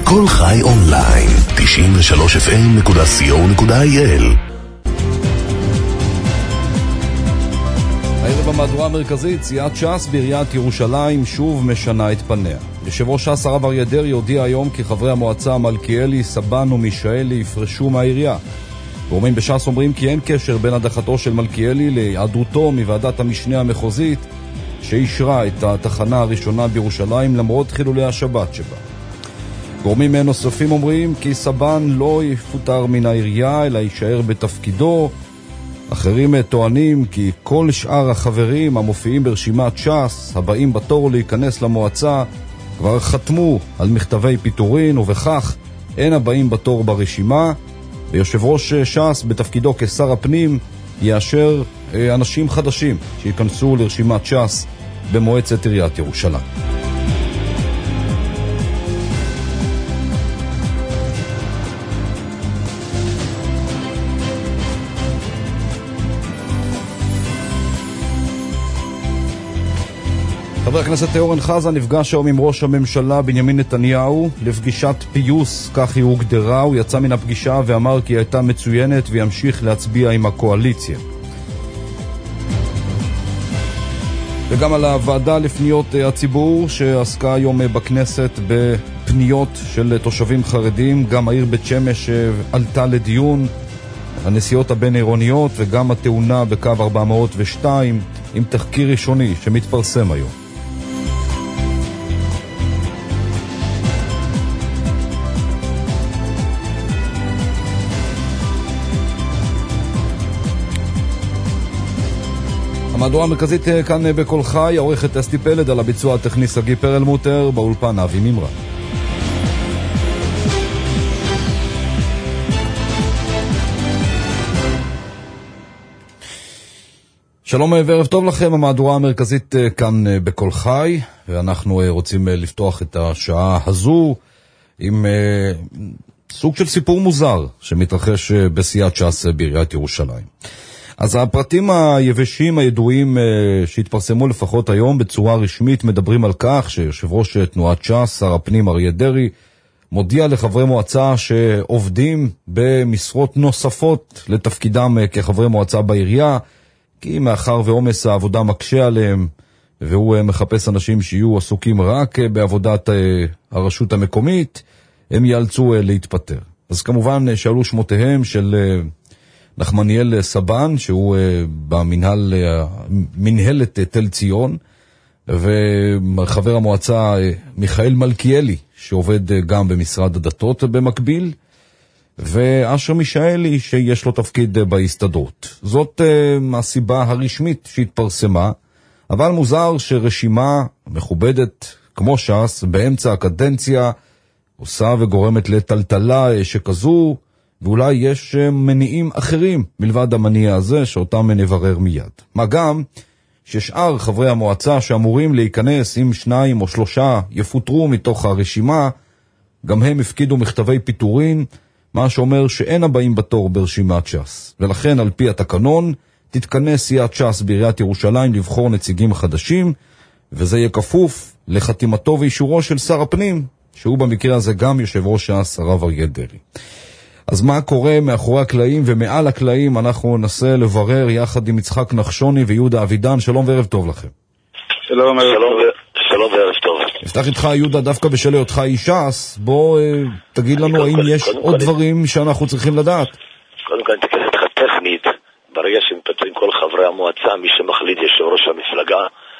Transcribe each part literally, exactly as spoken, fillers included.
כל חי אונליין, תשעים ושלוש אף אם נקודה סי או נקודה איי אל. הערב במהדורה המרכזית, סיעת ש"ס בעיריית ירושלים שוב משנה את פניה. יושב ראש ש"ס הרב אריה דרעי הודיע היום כי חברי המועצה מלכיאלי, סבן ומישאלי יפרשו מהעירייה. גורמים בש"ס אומרים כי אין קשר בין הדחתו של מלכיאלי להיעדרותו מוועדת המשנה המחוזית שאישרה את התחנה הראשונה בירושלים למרות חילולי השבת שבה. גורמים נוספים אומרים כי סבן לא יפוטר מן העירייה אלא יישאר בתפקידו. אחרים טוענים כי כל שאר החברים המופיעים ברשימת ש"ס הבאים בתור להיכנס למועצה כבר חתמו על מכתבי פיטורין, ובכך אין הבאים בתור ברשימה, ויושב ראש ש"ס בתפקידו כשר הפנים יאשר אנשים חדשים שיכנסו לרשימת ש"ס במועצת עיריית ירושלים. חבר הכנסת אורן חזן נפגש היום עם ראש הממשלה בנימין נתניהו לפגישת פיוס, כך היא הוגדרה. הוא יצא מן הפגישה ואמר כי הייתה מצוינת וימשיך להצביע עם הקואליציה. וגם על הוועדה לפניות הציבור שעסקה היום בכנסת בפניות של תושבים חרדים, גם העיר בית שמש עלתה לדיון, הנסיעות הבין-עירוניות וגם התאונה בקו ארבע מאות ושתיים עם תחקיר ראשוני שמתפרסם היום. המהדורה המרכזית כאן בכל חי, העורכת אסתי פלד, על הביצוע הטכני סגי פרלמוטר, באולפן אבי ממרה. שלום וערב טוב לכם, המהדורה המרכזית כאן בכל חי, ואנחנו רוצים לפתוח את השעה הזו עם סוג של סיפור מוזר שמתרחש בסיעת ש"ס בעיריית ירושלים. אז הפרטים היבשים הידועים שהתפרסמו לפחות היום בצורה רשמית מדברים על כך שיושב ראש תנועת ש"ס, שר הפנים אריה דרעי, מודיע לחברי מועצה שעובדים במשרות נוספות לתפקידם כחברי מועצה בעירייה, כי מאחר ועומס העבודה מקשה עליהם, והוא מחפש אנשים שיהיו עסוקים רק בעבודת הרשות המקומית, הם יאלצו להתפטר. אז כמובן שאלו שמותיהם של נחמניאל סבן, שהוא במנהל, מנהלת תל ציון, וחבר המועצה מיכאל מלכיאלי, שעובד גם במשרד הדתות במקביל, ואשר מישאלי שיש לו תפקיד בהסתדרות. זאת uh, הסיבה הרשמית שהתפרסמה, אבל מוזר שרשימה מכובדת כמו ש"ס באמצע הקדנציה עושה וגורמת לטלטלה שכזו, ואולי יש מניעים אחרים מלבד המניע הזה שאותם נברר מיד. מה גם ששאר חברי המועצה שאמורים להיכנס עם שניים או שלושה יפוטרו מתוך הרשימה, גם הם הפקידו מכתבי פיטורין, מה שאומר שאין הבאים בתור ברשימת ש"ס. ולכן על פי התקנון תתכנס סיעת ש"ס בעיריית ירושלים לבחור נציגים חדשים, וזה יהיה כפוף לחתימתו ואישורו של שר הפנים, שהוא במקרה הזה גם יושב ראש ש"ס הרב אריה דרעי. אז מה קורה מאחורי הקלעים ומעל הקלעים אנחנו ננסה לברר יחד עם יצחק נחשוני ויהודה אבידן. שלום וערב טוב לכם. שלום, שלום וערב טוב. נפתח איתך יהודה דווקא בשל היותך איש ש"ס, בוא תגיד לנו האם יש עוד דברים שאנחנו צריכים לדעת. קודם כל אני אתקן אותך טכנית, ברגע שמפטרים כל חברי המועצה, מי שמחליט יושב ראש המפלגה,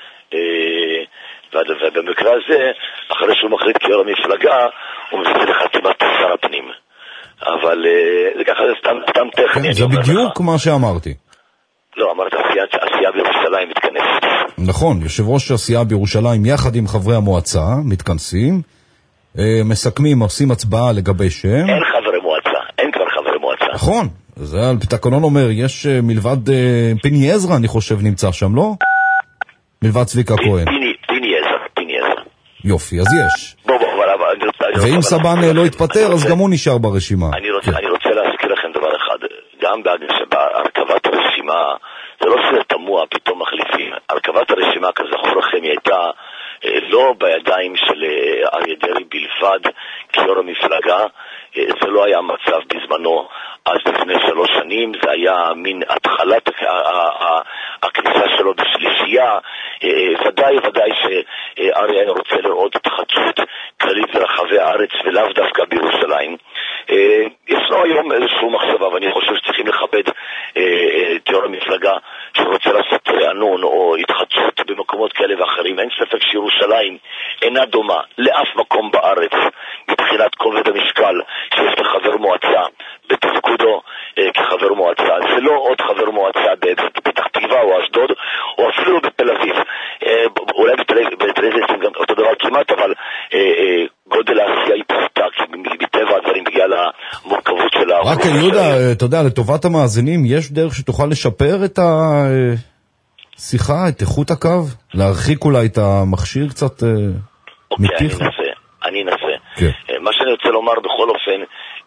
ובמקרה הזה, אחרי שהוא מחליט כיו"ר המפלגה, הוא מביא לחתימת שר הפנים. אבל זה ככה, זה סתם טכני. זה בדיוק מה שאמרתי. לא, אמרת הסיעה בירושלים מתכנסת. נכון, יושב ראש הסיעה בירושלים יחד עם חברי המועצה מתכנסים, מסכמים, עושים הצבעה לגבי שם. אין חברי מועצה, אין כבר חברי מועצה. נכון, זה על תקנון אומר, יש מלבד פיני עזרא אני חושב נמצא שם, לא? מלבד צביקה כהן. פיני עזרא, פיני עזרא. יופי, אז יש. בוא בוא, אבל... ואם סבן לא יתפטר, אז גם הוא נשאר ברשימה. אני רוצה להזכיר לכם דבר אחד, גם בהרכבת הרשימה, זה לא שתמוע, פתאום מחליפים. הרכבת הרשימה כזכור לכם היא הייתה לא בידיים של אריה דרעי בלבד כיו"ר המפלגה. זה לא היה מצב בזמנו, אז לפני שלוש שנים, זה היה מין התחלת הכניסה שלו בשלישייה. ודאי ודאי שאריה היה רוצה לראות התחדשות כללית ברחבי הארץ ולאו דווקא בירושלים. ישנו היום איזשהו מחשבה, ואני חושב שצריכים לכבד את יו"ר המפלגה שרוצה לעשות רענון או התחדשות במקומות כאלה ואחרים. אין ספק שירושלים אינה דומה לאף מקום בארץ מבחינת כובד המשקל שיש לחבר מועצה בתפקודו כחבר מועצה. זה לא עוד חבר מועצה בפתח תקווה או אשדוד או אפילו בתל אביב. אולי בתל אביב גם אותו דבר כמעט, אבל גודל העשייה התפתח מטבע הדברים בגלל המורכבות של ה... רק יהודה, אתה יודע, לטובת המאזינים, יש דרך שתוכל לשפר את השיחה, את איכות הקו? להרחיק אולי את המכשיר קצת מפיך? אוקיי, אני אנסה, אני אנסה. מה שאני רוצה לומר בכל אופן,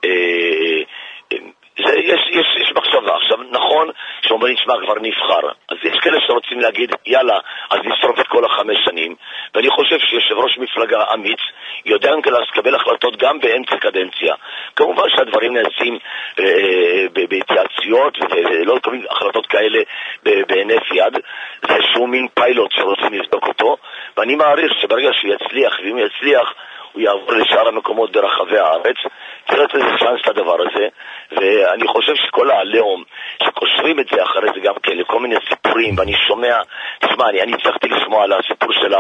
יש, יש, יש מחשבה. עכשיו, נכון שאומרים, נשמע כבר נבחר, אז יש כאלה שרוצים להגיד, יאללה, אז נשרוף את כל החמש שנים, ואני חושב שיושב ראש מפלגה אמיץ יודע לקבל החלטות גם באמצע קדנציה. כמובן שהדברים נעשים אה, בהתייעצויות, ולא לקבל החלטות כאלה בהינף יד. זה איזשהו מין פיילוט שרוצים לבדוק אותו, ואני מעריך שברגע שהוא יצליח, ואם הוא יצליח, הוא יעבור לשאר המקומות ברחבי הארץ. צריך לתת איזה צ'אנס לדבר הזה, ואני חושב שכל העליהום שקושרים את זה אחרי זה גם כן לכל מיני סיפורים, ואני שומע, תשמע, אני, אני הצלחתי לשמוע על הסיפור של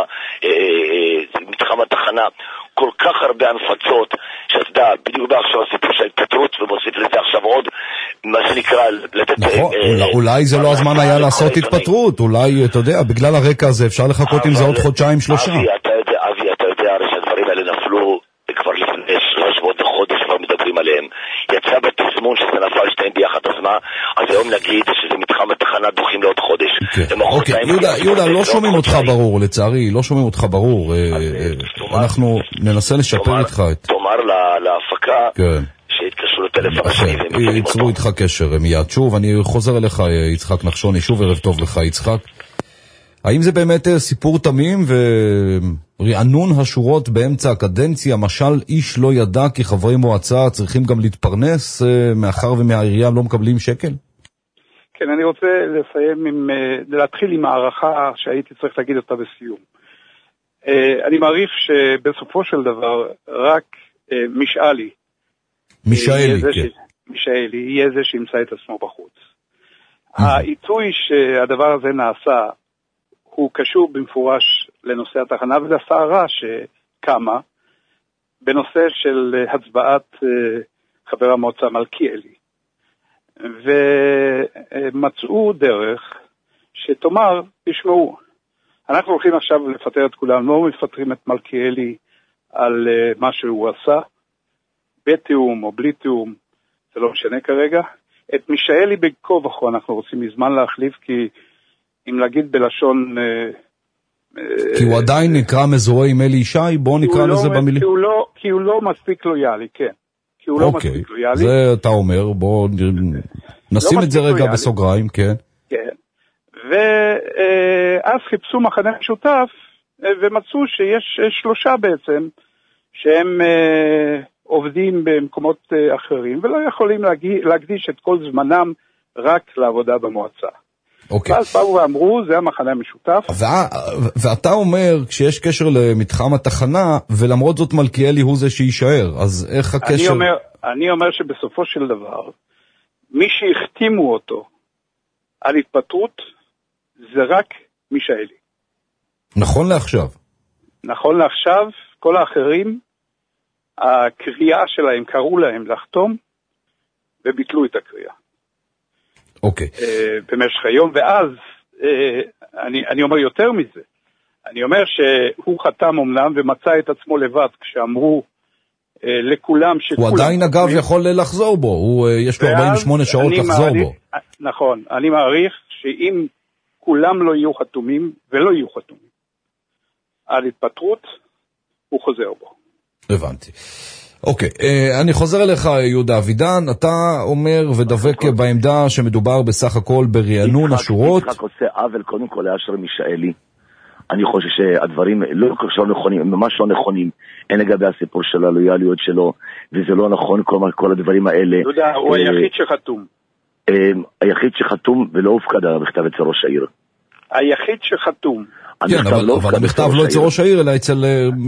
מתחם התחנה, כל כך הרבה הנפצות, שאתה יודע, בדיוק בא עכשיו הסיפור של התפטרות, ומוסיף לזה עכשיו עוד, מה שנקרא, לתת... נכון, אולי זה לא הזמן היה לעשות התפטרות, אולי, אתה יודע, בגלל הרקע הזה אפשר לחכות עם זה עוד חודשיים, שלושה. אבי, אתה יודע, אבי, אתה יודע, הרי שהדברים האלה נפלו כבר לפני שלוש שבועות חודש כבר מדברים עליהם. יצא בתזמון שזה נפל שתיים ביחד, אז מה? אז היום נגיד שזה מתחם התחנה דוחים לעוד חודש. אוקיי, יהודה, יהודה, לא שומעים אותך ברור, לצערי, לא שומעים אותך ברור. אנחנו ננסה לשפר איתך את... תאמר להפקה שהתקשרו לטלפון השני. ייצרו איתך קשר מיד. שוב, אני חוזר אליך, יצחק נחשוני, שוב ערב טוב לך, יצחק. האם זה באמת סיפור תמים ורענון השורות באמצע הקדנציה? משל איש לא ידע כי חברי מועצה צריכים גם להתפרנס מאחר ומהעירייה לא מקבלים שקל? כן, אני רוצה לסיים עם, להתחיל עם הערכה שהייתי צריך להגיד אותה בסיום. אני מעריך שבסופו של דבר רק משאלי, משאלי, כן. משאלי, יהיה זה שימצא את עצמו בחוץ. העיתוי שהדבר הזה נעשה, הוא קשור במפורש לנושא התחנה ולסערה שקמה בנושא של הצבעת חבר המועצה מלכיאלי. ומצאו דרך שתאמר, תשמעו, אנחנו הולכים עכשיו לפטר את כולם, לא מפטרים את מלכיאלי על מה שהוא עשה, בתיאום או בלי תיאום, זה לא משנה כרגע. את מישאלי בקו וכו אנחנו רוצים מזמן להחליף, כי אם להגיד בלשון... כי הוא עדיין נקרא מזוהה עם אלי ישי, בואו נקרא לזה במילים. כי הוא לא מספיק לויאלי, כן. כי הוא לא מספיק לויאלי. זה אתה אומר, בואו נשים את זה רגע בסוגריים, כן. כן. ואז חיפשו מחנה משותף, ומצאו שיש שלושה בעצם, שהם עובדים במקומות אחרים, ולא יכולים להקדיש את כל זמנם רק לעבודה במועצה. אוקיי. ואז באו ואמרו, זה המחנה המשותף. ואתה אומר, כשיש קשר למתחם התחנה, ולמרות זאת מלכיאלי הוא זה שישאר, אז איך הקשר... אני אומר, אני אומר שבסופו של דבר, מי שהחתימו אותו על התפטרות, זה רק מישאלי. נכון לעכשיו. נכון לעכשיו, כל האחרים, הקריאה שלהם, קראו להם לחתום, וביטלו את הקריאה. אוקיי. במשך היום, ואז, אני, אני אומר יותר מזה, אני אומר שהוא חתם אומנם ומצא את עצמו לבד כשאמרו לכולם שכולם... הוא עדיין אגב יכול לחזור בו, הוא, יש לו ארבעים ושמונה שעות לחזור מעריך, בו. נכון, אני מעריך שאם כולם לא יהיו חתומים ולא יהיו חתומים על התפטרות, הוא חוזר בו. הבנתי. אוקיי, אני חוזר אליך יהודה אבידן, אתה אומר ודבק בעמדה שמדובר בסך הכל ברענון השורות. יצחק עושה עוול קודם כל לאשר מישאלי. אני חושב שהדברים לא לא נכונים, הם ממש לא נכונים, אין לגבי הסיפור של הלויאליות שלו, וזה לא נכון כל, כל הדברים האלה. יהודה, הוא היחיד שחתום. היחיד שחתום ולא הופקד על המכתב אצל ראש העיר. היחיד שחתום. כן, אבל המכתב לא אצל ראש העיר, אלא אצל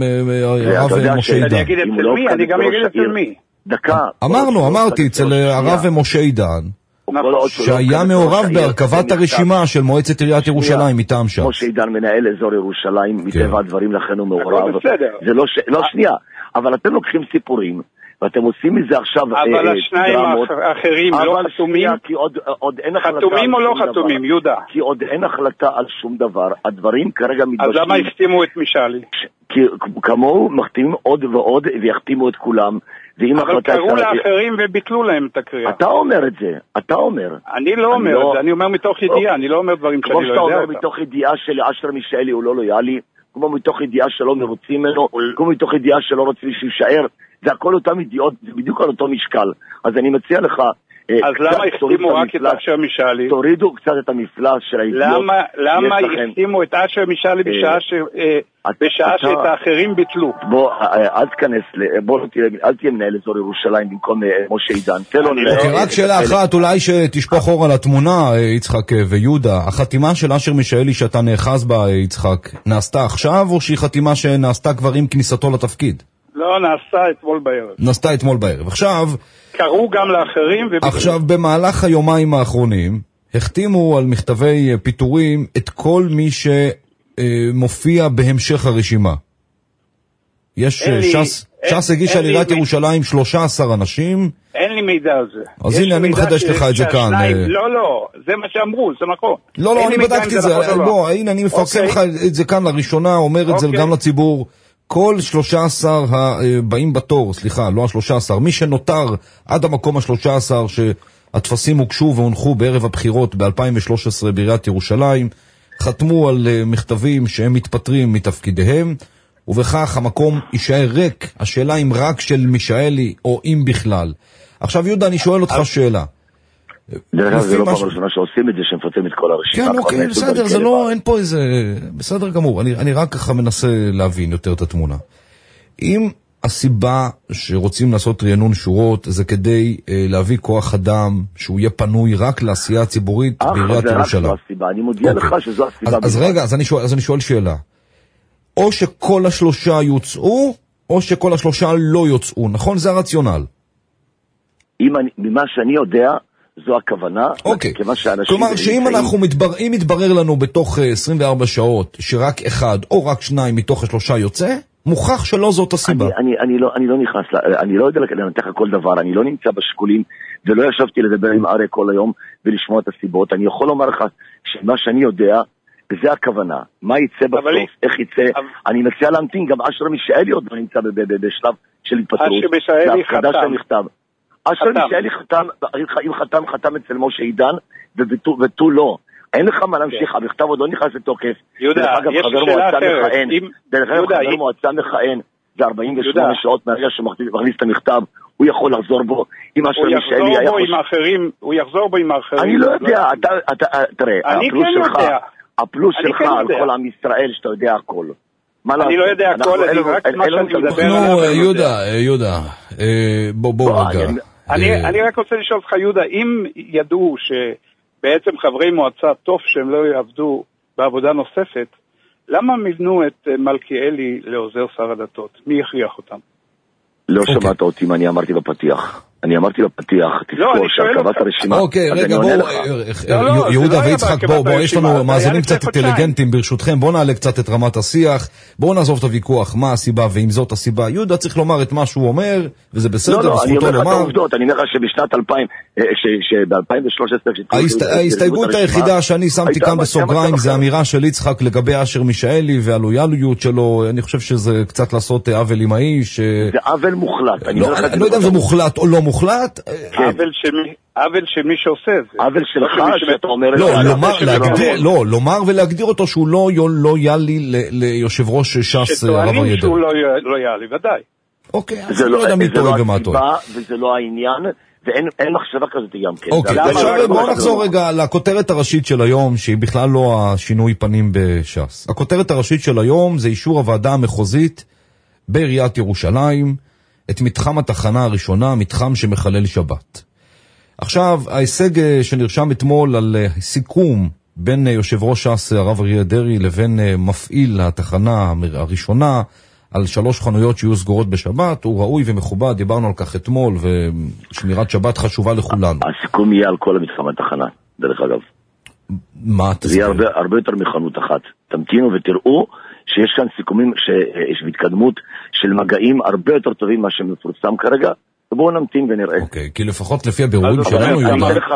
הרב משה עידן. אני אגיד אצל מי? אני גם אגיד אצל מי. דקה. אמרנו, אמרתי, אצל הרב משה עידן. שהיה מעורב בהרכבת הרשימה של מועצת עיריית ירושלים מטעם ש"ס. משה עידן מנהל אזור ירושלים, מטבע הדברים לכן הוא מעורב. זה לא לא שנייה, אבל אתם לוקחים סיפורים ואתם עושים מזה עכשיו דרמות. אבל השניים האחרים לא חתומים? חתומים או לא חתומים, יהודה? כי עוד אין החלטה על שום דבר. הדברים כרגע מתבשלים. אז למה החתימו את משאלי? כי כמוהו מחתימים עוד ועוד ויחתימו את כולם. אבל קראו לאחרים וביטלו להם את הקריאה. אתה אומר את זה, אתה אומר. אני לא אומר את זה, אני אומר מתוך ידיעה, אני לא אומר דברים שאני לא יודע אותם. כמו שאתה אומר מתוך ידיעה שלאשר מישאלי הוא לא לויאלי, כמו מתוך ידיעה שלא מרוצים ממנו, כמו מתוך ידיעה שלא רוצים שישאר, זה הכל אותם ידיעות, זה בדיוק על אותו משקל. אז אני מציע לך, אז למה החתימו רק את אשר משאלי? תורידו קצת את המפלס של הידיעות. למה החתימו את אשר משאלי בשעה שאת האחרים ביטלו? בוא, אל תכנס, בוא אל תהיה מנהל אזור ירושלים במקום משה עידן. רק שאלה אחת, אולי שתשפוך אור על התמונה, יצחק ויהודה. החתימה של אשר משאלי שאתה נאחז בה, יצחק, נעשתה עכשיו או שהיא חתימה שנעשתה כבר עם כניסתו לתפקיד? לא, נעשתה אתמול בערב. נעשתה אתמול בערב. עכשיו... קראו גם לאחרים וביטלו. עכשיו, במהלך היומיים האחרונים, החתימו על מכתבי פיטורים את כל מי שמופיע בהמשך הרשימה. יש ש"ס, ש"ס הגישה לעיריית ירושלים שלושה עשר אנשים. אין לי מידע על זה. אז הנה, אני מחדש לך את זה כאן. לא, לא, זה מה שאמרו, זה נכון. לא, לא, אני בדקתי את זה. בוא, הנה, אני מפרסם לך את זה כאן לראשונה, אומר את זה גם לציבור. כל שלושה עשר הבאים בתור, סליחה, לא השלושה עשר, מי שנותר עד המקום השלושה עשר שהתפסים הוגשו והונחו בערב הבחירות ב-אלפיים ושלוש עשרה בעיריית ירושלים, חתמו על מכתבים שהם מתפטרים מתפקידיהם, ובכך המקום יישאר ריק. השאלה אם רק של משאלי או אם בכלל. עכשיו יהודה, אני שואל אותך שאלה. דרך אגב, זה לא פעם ראשונה שעושים את זה, שמפטרים את כל הרשימה. כן, אוקיי, בסדר, זה לא, אין פה איזה... בסדר גמור, אני, אני רק ככה מנסה להבין יותר את התמונה. אם הסיבה שרוצים לעשות רענון שורות זה כדי אה, להביא כוח אדם שהוא יהיה פנוי רק לעשייה הציבורית בעיריית ירושלים. זה רק זו הסיבה, אני מודיע אוקיי. לך שזו הסיבה. אז, אז רגע, אז אני, שואל, אז אני שואל שאלה. או שכל השלושה יוצאו, או שכל השלושה לא יוצאו, נכון? זה הרציונל. אם אני, ממה שאני יודע... זו הכוונה. אוקיי. כלומר שאם אנחנו מתברר, אם מתברר לנו בתוך עשרים וארבע שעות שרק אחד או רק שניים מתוך השלושה יוצא, מוכח שלא זאת הסיבה. אני, אני, אני לא, אני לא נכנס, אני לא יודע לנתח כל דבר, אני לא נמצא בשקולים, ולא ישבתי לדבר עם אריה כל היום ולשמוע את הסיבות. אני יכול לומר לך שמה שאני יודע, זה הכוונה. מה יצא בסוף, איך יצא. אני מציע להמתין, גם אשר מישאלי עוד לא נמצא בשלב של התפטרות. אשר מישאלי חתם. אשר מישאלי חתם, אם חתם, חתם אצל משה עידן, ותו לא. אין לך מה להמשיך, המכתב עוד לא נכנס לתוקף. יהודה, יש שאלה אחרת. דרך אגב, חבר מועצה מכהן, זה ארבעים ושמונה שעות מהרגע שמכניס את המכתב, הוא יכול לחזור בו. אם אשר מישאלי היה חושב... הוא יחזור בו עם האחרים. אני לא יודע, תראה, הפלוס שלך על כל עם ישראל, שאתה יודע הכל. אני לא יודע הכל, אני רק מה שאני מדבר עליו. נו, יהודה, יהודה, בוא רגע. אני רק רוצה לשאול אותך, יהודה, אם ידעו שבעצם חברי מועצה טוב שהם לא יעבדו בעבודה נוספת, למה מבנו את מלכיאלי לעוזר שר הדתות? מי יכריח אותם? לא שמעת אותי מה אני אמרתי בפתיח. אני אמרתי בפתיח, תזכור שהרכבת הרשימה. אוקיי, רגע, בואו, יהודה ויצחק, בואו, יש לנו מאזינים קצת אינטליגנטים ברשותכם, בואו נעלה קצת את רמת השיח, בואו נעזוב את הוויכוח, מה הסיבה ואם זאת הסיבה. יהודה צריך לומר את מה שהוא אומר, וזה בסדר, זכותו לומר. אני אומר לך את העובדות, אני אומר לך שבשנת אלפיים, שב-אלפיים ושלוש עשרה... ההסתייגות היחידה שאני שמתי כאן בסוגריים, זה אמירה של יצחק לגבי אשר מישאלי והלויאליות שלו, אני חושב שזה קצת לעשות עוול עם האיש. זה עוול מוחלט. אני לא יודע אם זה מוחלט או לא מוחלט. עוול שמי שעושה את זה. עוול שלך שאתה אומר... לא, לומר ולהגדיר אותו שהוא לא יעלי ליושב ראש ש"ס הרב אריה דרעי. שהוא לא יעלי, ודאי. אוקיי, אז אני לא יודע מי טועה ומה טועה. וזה לא העניין, ואין אין מחשבה כזאת גם כן. אוקיי, עכשיו בואו נחזור רגע לכותרת הראשית של היום, שהיא בכלל לא השינוי פנים בש"ס. הכותרת הראשית של היום זה אישור הוועדה המחוזית בעיריית ירושלים, את מתחם התחנה הראשונה, מתחם שמחלל שבת. עכשיו, ההישג שנרשם אתמול על סיכום בין יושב ראש ש"ס הרב אריה דרעי לבין מפעיל התחנה הראשונה על שלוש חנויות שיהיו סגורות בשבת, הוא ראוי ומכובד, דיברנו על כך אתמול, ושמירת שבת חשובה לכולנו. הסיכום יהיה על כל המתחם התחנה, דרך אגב. מה תסביר? זה יהיה הרבה, הרבה יותר מחנות אחת. תמתינו ותראו שיש כאן סיכומים, שיש התקדמות של מגעים הרבה יותר טובים מה שמפורסם כרגע, ובואו נמתין ונראה. אוקיי, כי לפחות לפי הבירורים שלנו, גם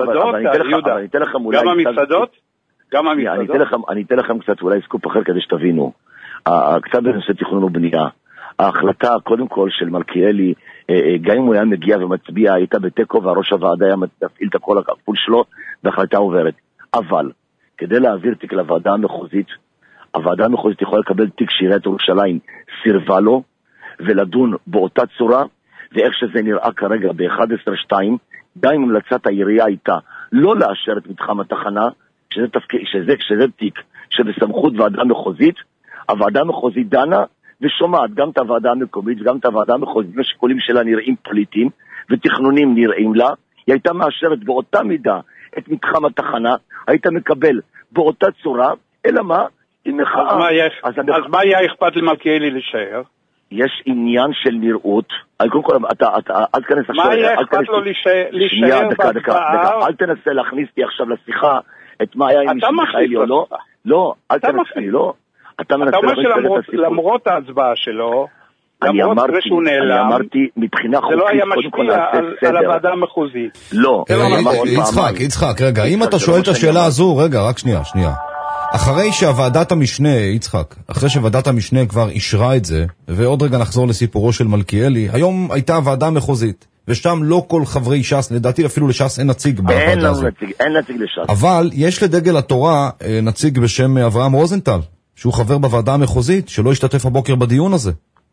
המסעדות? גם המסעדות? אני אתן לכם קצת אולי סקופ אחר כדי שתבינו. קצת בנושא תכנון ובנייה. ההחלטה קודם כל של מלכיאלי, גם אם הוא היה מגיע ומצביע, הייתה בטקו והראש הוועדה היה מפעיל את הכל הכפול שלו, וההחלטה עוברת. אבל, כדי להעביר תיק לוועדה המחוזית, הוועדה המחוזית יכולה לקבל תיק שעיריית ירושלים סירבה לו, ולדון באותה צורה, ואיך שזה נראה כרגע ב-אחת עשרה שתיים, די אם המלצת העירייה הייתה לא לאשר את מתחם התחנה, שזה, תפק... שזה, שזה תיק שבסמכות ועדה מחוזית, הוועדה המחוזית דנה ושומעת גם את הוועדה המקומית וגם את הוועדה המחוזית, והשיקולים שלה נראים פוליטיים ותכנונים נראים לה, היא הייתה מאשרת באותה מידה את מתחם התחנה, היית מקבל באותה צורה, אלא מה? היא מחאה. אז מה יהיה, אז אז מה יהיה אכפת למלכיאלי להישאר? יש עניין של נראות, קודם כל, אתה, אתה, אל תכנס עכשיו... מה יהיה אכפת לו להישאר בהצבעה? אל תנסה להכניס לי עכשיו לשיחה את מה היה עם מיכאלי או לא. לא, אל תנסה לי, לא. אתה אומר שלמרות ההצבעה שלו, למרות זה שהוא נעלם, אני אמרתי מבחינה חוקית, זה לא היה משפיע על הוועדה המחוזית. לא. יצחק, יצחק, רגע, אם אתה שואל את השאלה הזו, רגע, רק שנייה, שנייה. אחרי שהוועדת המשנה, יצחק, אחרי שוועדת המשנה כבר אישרה את זה, ועוד רגע נחזור לסיפורו של מלכיאלי, היום הייתה ועדה מחוזית, ושם לא כל חברי ש"ס, לדעתי אפילו לש"ס אין נציג בוועדה הזו. אין נציג לש"ס. אבל יש לדגל התורה נציג בשם אברהם רוזנטל, שהוא חבר בוועדה המחוזית, שלא השתתף הבוקר בדיון הזה.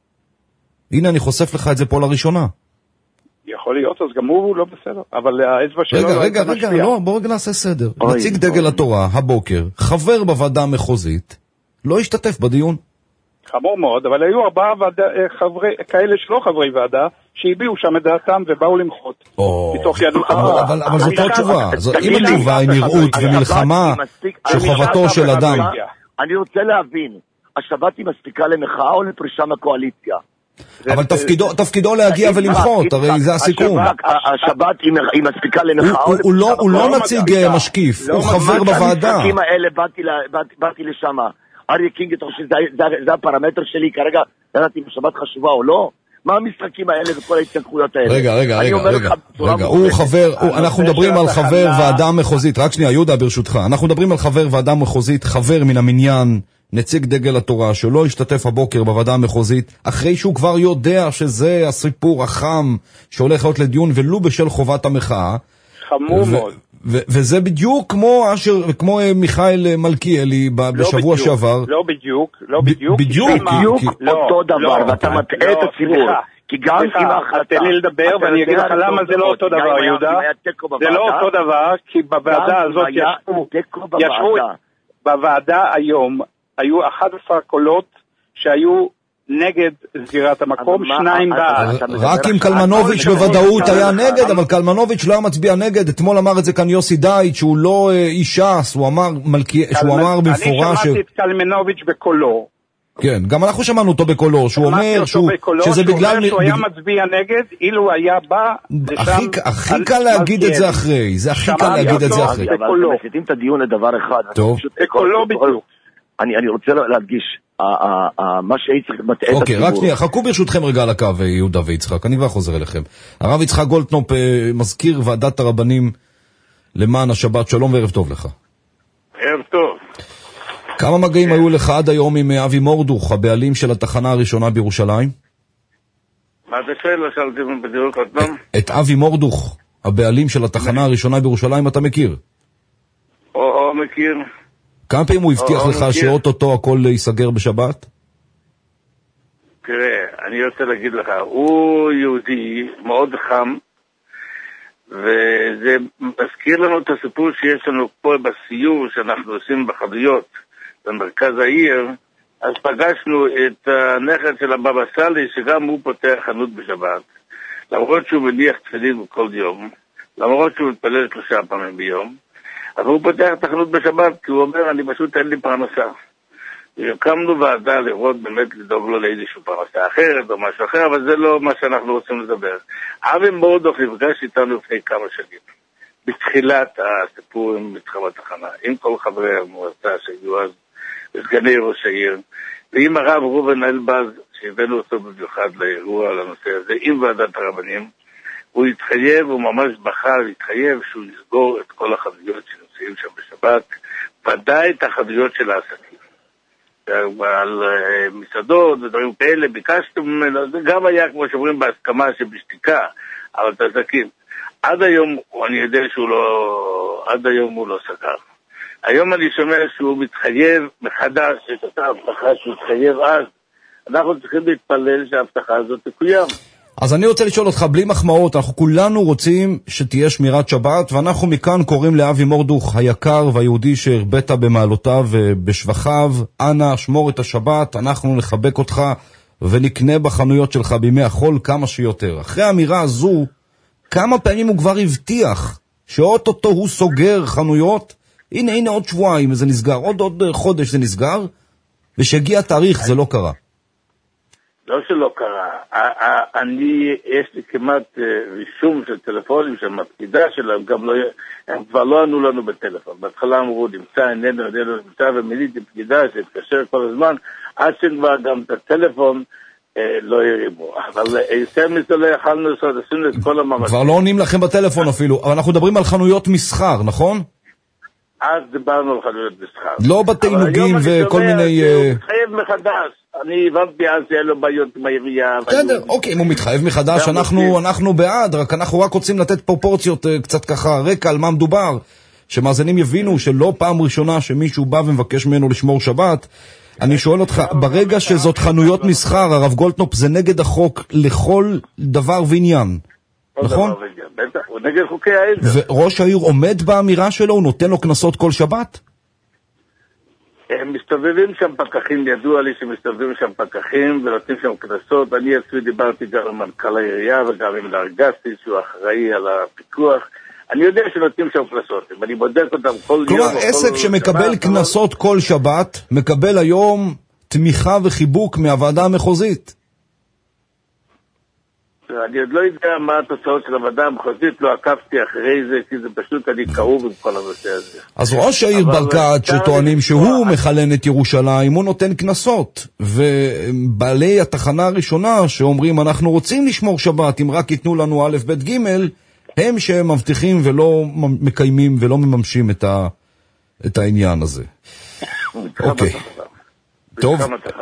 הנה אני חושף לך את זה פה לראשונה. יכול להיות, אז גם הוא לא בסדר, אבל האצבע שלו... רגע, רגע, רגע, לא, בואו רגע נעשה סדר. נציג דגל התורה, הבוקר, חבר בוועדה המחוזית, לא השתתף בדיון. חמור מאוד, אבל היו ארבעה כאלה שלא חברי ועדה, שהביאו שם את דעתם ובאו למחות. מתוך יהדות התורה. אבל זאת לא תשובה. אם התשובה היא נראות ומלחמה שחובתו של אדם. אני רוצה להבין, השבת היא מספיקה למחאה או לפרישה מהקואליציה? אבל תפקידו, תפקידו להגיע ולמחות, הרי זה הסיכום. השבת היא מספיקה למחאה. הוא לא נציג משקיף, הוא חבר בוועדה. המשחקים האלה באתי לשם. אריה קינג, זה הפרמטר שלי כרגע, לדעתי אם השבת חשובה או לא. מה המשחקים האלה וכל ההתנגחויות האלה? רגע, רגע, רגע, רגע, הוא חבר, אנחנו מדברים על חבר ועדה מחוזית, רק שנייה, יהודה ברשותך, אנחנו מדברים על חבר ועדה מחוזית, חבר מן המניין, נציג דגל התורה, שלא השתתף הבוקר בוועדה המחוזית, אחרי שהוא כבר יודע שזה הסיפור החם שהולך להיות לדיון, ולו בשל חובת המחאה. חמור מאוד. וזה בדיוק כמו אשר, כמו מיכאל מלכיאלי בשבוע שעבר. לא בדיוק, לא בדיוק. בדיוק אותו דבר, ואתה מטעה את הציבור. כי גם אם ההחלטה... תן לי לדבר ואני אגיד לך למה זה לא אותו דבר, יהודה. זה לא אותו דבר, כי בוועדה הזאת ישבו, בוועדה היום היו אחד עשר קולות שהיו נגד סגירת המקום, שניים בעד. רק אם קלמנוביץ' בוודאות היה נגד, אבל קלמנוביץ' לא מצביע נגד. אתמול אמר את זה כאן יוסי דייט, שהוא לא איש ש"ס, הוא אמר במפורש... אני שמעתי את קלמנוביץ' בקולו. כן, גם אנחנו שמענו אותו בקולו, שהוא אומר שזה בגלל... שהוא היה מצביע נגד, אילו היה בא לשם... הכי קל להגיד את זה אחרי, זה הכי קל להגיד את זה אחרי. אבל אתם מסיתים את הדיון לדבר אחד. טוב. בקולו בדיוק. אני רוצה להדגיש, מה שיצחק מטעה את הציבור. אוקיי, רק שנייה, חכו ברשותכם רגע על הקו, יהודה ויצחק, אני כבר חוזר אליכם. הרב יצחק גולדקנופ, מזכיר ועדת הרבנים למען השבת, שלום וערב טוב לך. ערב טוב. כמה מגעים היו לך עד היום עם אבי מורדוך, הבעלים של התחנה הראשונה בירושלים? מה זה שאלה? שאלתי בדיוק עוד פעם. את אבי מורדוך, הבעלים של התחנה הראשונה בירושלים, אתה מכיר? או מכיר. כמה פעמים הוא הבטיח לך שאוטוטו הכל ייסגר בשבת? תראה, אני רוצה להגיד לך, הוא יהודי מאוד חם, וזה מזכיר לנו את הסיפור שיש לנו פה בסיור שאנחנו עושים בחנויות במרכז העיר. אז פגשנו את הנכד של הבבא סאלי, שגם הוא פותח חנות בשבת, למרות שהוא מניח תפילין כל יום, למרות שהוא מתפלל שלושה פעמים ביום, אבל הוא פותח את החנות בשבת, כי הוא אומר, אני פשוט אין לי פרנסה. הקמנו ועדה לראות באמת לדאוג לו לאיזשהו פרנסה אחרת או משהו אחר, אבל זה לא מה שאנחנו רוצים לדבר. אבי מורדוך נפגש איתנו לפני כמה שנים, בתחילת הסיפור עם מתחם התחנה, עם כל חברי המועצה שהיו אז בסגני ראש העיר, ועם הרב רובן אלבז, שהבאנו אותו במיוחד לאירוע על הנושא הזה, עם ועדת הרבנים, הוא התחייב, הוא ממש בחר להתחייב שהוא יסגור את כל החנויות שנמצאים שם בשבת, ודאי את החנויות של העסקים. על מסעדות ודברים כאלה, ביקשתם ממנו, זה גם היה כמו שאומרים בהסכמה שבשתיקה, אבל את העסקים. עד היום, אני יודע שהוא לא, עד היום הוא לא סגר. היום אני שומע שהוא מתחייב מחדש את אותה הבטחה שהוא מתחייב אז. אנחנו צריכים להתפלל שההבטחה הזאת תקוים. אז אני רוצה לשאול אותך, בלי מחמאות, אנחנו כולנו רוצים שתהיה שמירת שבת, ואנחנו מכאן קוראים לאבי מורדוך היקר והיהודי שהרבאת במעלותיו ובשבחיו, אנא שמור את השבת, אנחנו נחבק אותך ונקנה בחנויות שלך בימי החול כמה שיותר. אחרי האמירה הזו, כמה פעמים הוא כבר הבטיח שאוטוטו הוא סוגר חנויות, הנה הנה עוד שבועיים זה נסגר, עוד עוד חודש זה נסגר, ושהגיע התאריך זה לא קרה. לא שלא קרה, אני, יש לי כמעט רישום של טלפונים של מפקידה שלהם, גם לא, הם כבר לא ענו לנו בטלפון, בהתחלה אמרו, נמצא, איננו, איננו, נמצא, ומיליתי פקידה שהתקשר כל הזמן, עד שכבר גם את הטלפון לא ירימו, אבל יותר מזה לא יכלנו לעשות, עשינו את כל המאמצים. כבר לא עונים לכם בטלפון אפילו, אבל אנחנו מדברים על חנויות מסחר, נכון? אז דיברנו על חנויות מסחר. לא בתענוגים וכל מיני... הוא מתחייב מחדש. אני הבנתי אז שאין לו בעיות עם העירייה. בסדר, אוקיי, אם הוא מתחייב מחדש, אנחנו בעד, רק אנחנו רק רוצים לתת פרופורציות קצת ככה רקע על מה מדובר, שמאזינים יבינו שלא פעם ראשונה שמישהו בא ומבקש ממנו לשמור שבת. אני שואל אותך, ברגע שזאת חנויות מסחר, הרב גולדקנופ, זה נגד החוק לכל דבר ועניין, נכון? בטח, הוא נגד חוקי העזר. וראש העיר עומד באמירה שלו, הוא נותן לו כנסות כל שבת? הם מסתובבים שם פקחים, ידוע לי שמסתובבים שם פקחים ונותנים שם כנסות. אני עצמי דיברתי גם עם מנכ"ל העירייה וגם עם לארגסי שהוא אחראי על הפיקוח. אני יודע שנותנים שם כנסות, אני בודק אותם כל יום. כלומר, עסק שמקבל כנסות כל שבת, מקבל היום תמיכה וחיבוק מהוועדה המחוזית. אני עוד לא יודע מה התוצאות של הוועדה המחוזית, לא עקבתי אחרי זה, כי זה פשוט אני כאוב עם כל הנושא הזה. אז ראש העיר ברקת שטוענים שהוא מחלן את ירושלים, הוא נותן כנסות, ובעלי התחנה הראשונה שאומרים אנחנו רוצים לשמור שבת, אם רק ייתנו לנו א' ב' ג', הם שהם מבטיחים ולא מקיימים ולא מממשים את, ה, את העניין הזה. אוקיי. טוב.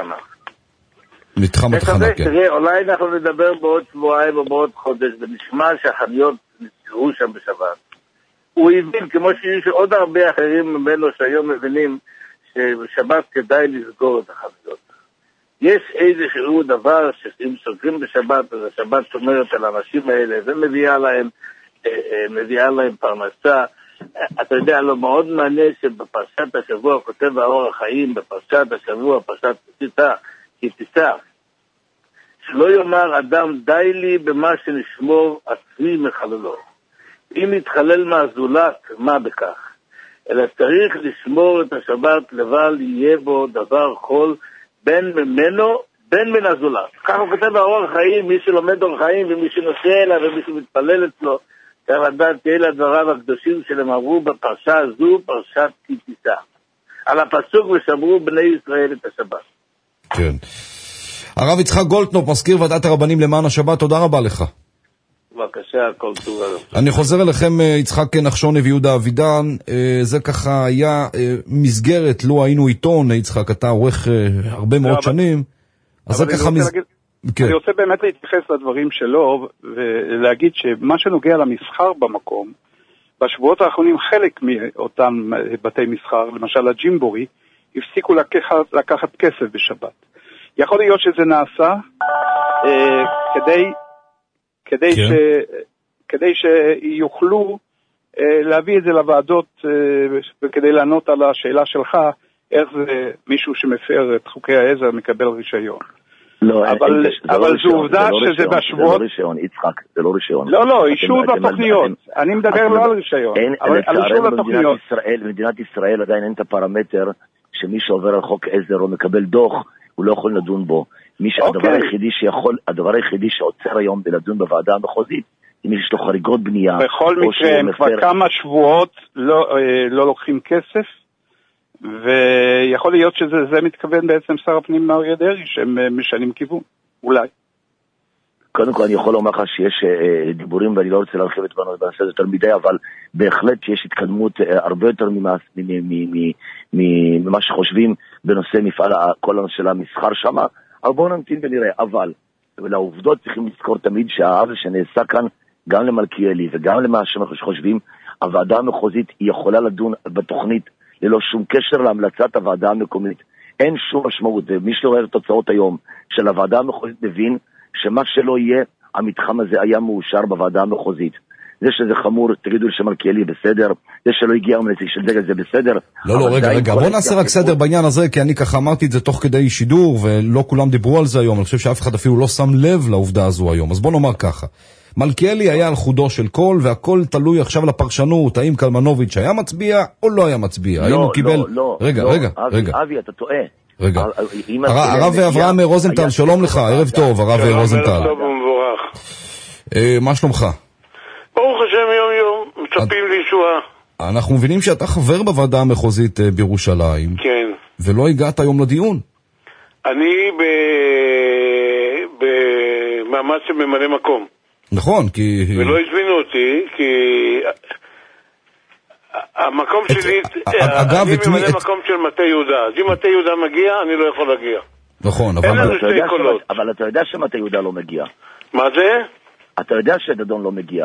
מתחם התחנה, כן. תראה, אולי אנחנו נדבר בעוד שבועיים או בעוד חודש, ונשמע שהחנויות נסגרו שם בשבת. הוא הבין, כמו שיש עוד הרבה אחרים ממנו שהיום מבינים שבשבת כדאי לסגור את החנויות. יש איזשהו דבר שאם סוגרים בשבת, אז השבת שומרת על האנשים האלה, ומביאה להם, מביאה להם פרנסה. אתה יודע, לא מאוד מעניין שבפרשת השבוע כותב האור החיים, בפרשת השבוע, פרשת תיתה, כי תישא, שלא יאמר אדם די לי במה שנשמור עצמי מחללו. אם יתחלל מהזולת, מה בכך? אלא צריך לשמור את השבת לבל יהיה בו דבר חול בין ממנו, בין מן הזולת. כך הוא כותב באור החיים, מי שלומד אור חיים ומי שנושא אליו ומי שמתפלל אצלו, צריך לדעת אלה הדבריו הקדושים שלהם אמרו בפרשה הזו, פרשת כי תישא. על הפסוק ושמרו בני ישראל את השבת. כן. הרב יצחק גולדקנופ, מזכיר ועדת הרבנים למען השבת, תודה רבה לך. בבקשה, כל טוב. אני חוזר אליכם, יצחק נחשון ויהודה אבידן, זה ככה היה מסגרת, לו היינו עיתון, יצחק, אתה עורך הרבה מאוד שנים, אז זה ככה מסגרת. אני רוצה באמת להתייחס לדברים שלו, ולהגיד שמה שנוגע למסחר במקום, בשבועות האחרונים חלק מאותם בתי מסחר, למשל הג'ימבורי, הפסיקו לקחת, לקחת כסף בשבת. יכול להיות שזה נעשה אה, כדי, כדי, כן. ש, כדי שיוכלו להביא את זה לוועדות, וכדי לענות על השאלה שלך, איך זה מישהו שמפר את חוקי העזר מקבל רישיון. לא, אבל, אבל זו עובדה שזה בשבועות... זה לא רישיון, יצחק, זה לא רישיון. לא, לא, אישור בתוכניות. אני מדבר לא על רישיון, אבל על אישור בתוכניות. במדינת ישראל עדיין אין את הפרמטר שמי שעובר על חוק עזר או מקבל דוח, הוא לא יכול לדון בו. הדבר היחידי שיכול, הדבר היחידי שעוצר היום בלדון בוועדה המחוזית, אם יש לו חריגות בנייה... בכל מקרה, הם כבר כמה שבועות לא לוקחים כסף, ויכול להיות שזה מתכוון בעצם שר הפנים אריה דרעי, שהם משנים כיוון, אולי. קודם כל אני יכול לומר לך שיש דיבורים, ואני לא רוצה להרחיב את בנו בנושא יותר מדי, אבל בהחלט שיש התקדמות הרבה יותר ממה שחושבים בנושא מפעל, כל הנושא של המסחר שם, אבל בואו נמתין ונראה. אבל לעובדות צריכים לזכור תמיד שהעוול שנעשה כאן, גם למלכיאלי וגם למה שחושבים, הוועדה המחוזית היא יכולה לדון בתוכנית ללא שום קשר להמלצת הוועדה המקומית. אין שום משמעות, ומי שלא רואה את התוצאות היום של הוועדה המחוזית מבין שמה שלא יהיה, המתחם הזה היה מאושר בוועדה המחוזית. זה שזה חמור, תגידו שמלכיאלי בסדר, זה שלא הגיע המנציג של דגל זה בסדר. לא, לא, רגע, רגע, בוא נעשה רק סדר בעניין הזה, כי אני ככה אמרתי את זה תוך כדי שידור, ולא כולם דיברו על זה היום, אני חושב שאף אחד אפילו לא שם לב לעובדה הזו היום, אז בוא נאמר ככה. מלכיאלי היה על חודו של כל, והכל תלוי עכשיו לפרשנות, האם קלמנוביץ' היה מצביע או לא היה מצביע. האם הוא קיבל... לא, לא, רגע, לא, רגע, אבי, רגע. אבי, אתה טועה. רגע. הרב אברהם רוזנטל, שלום לך, ערב טוב, הרב רוזנטל. ערב טוב ומבורך. מה שלומך? ברוך השם יום יום, מצפים לישועה. אנחנו מבינים שאתה חבר בוועדה המחוזית בירושלים. כן. ולא הגעת היום לדיון. אני במאמץ של ממלא מקום. נכון, כי... ולא הזמינו אותי, כי... המקום שלי... אגב, אני ממלא מקום של מטה יהודה. אז אם מטה יהודה מגיע, אני לא יכול להגיע. נכון, אבל... אין לנו שתי קולות. אבל אתה יודע שמטה יהודה לא מגיע. מה זה? אתה יודע שדדון לא מגיע.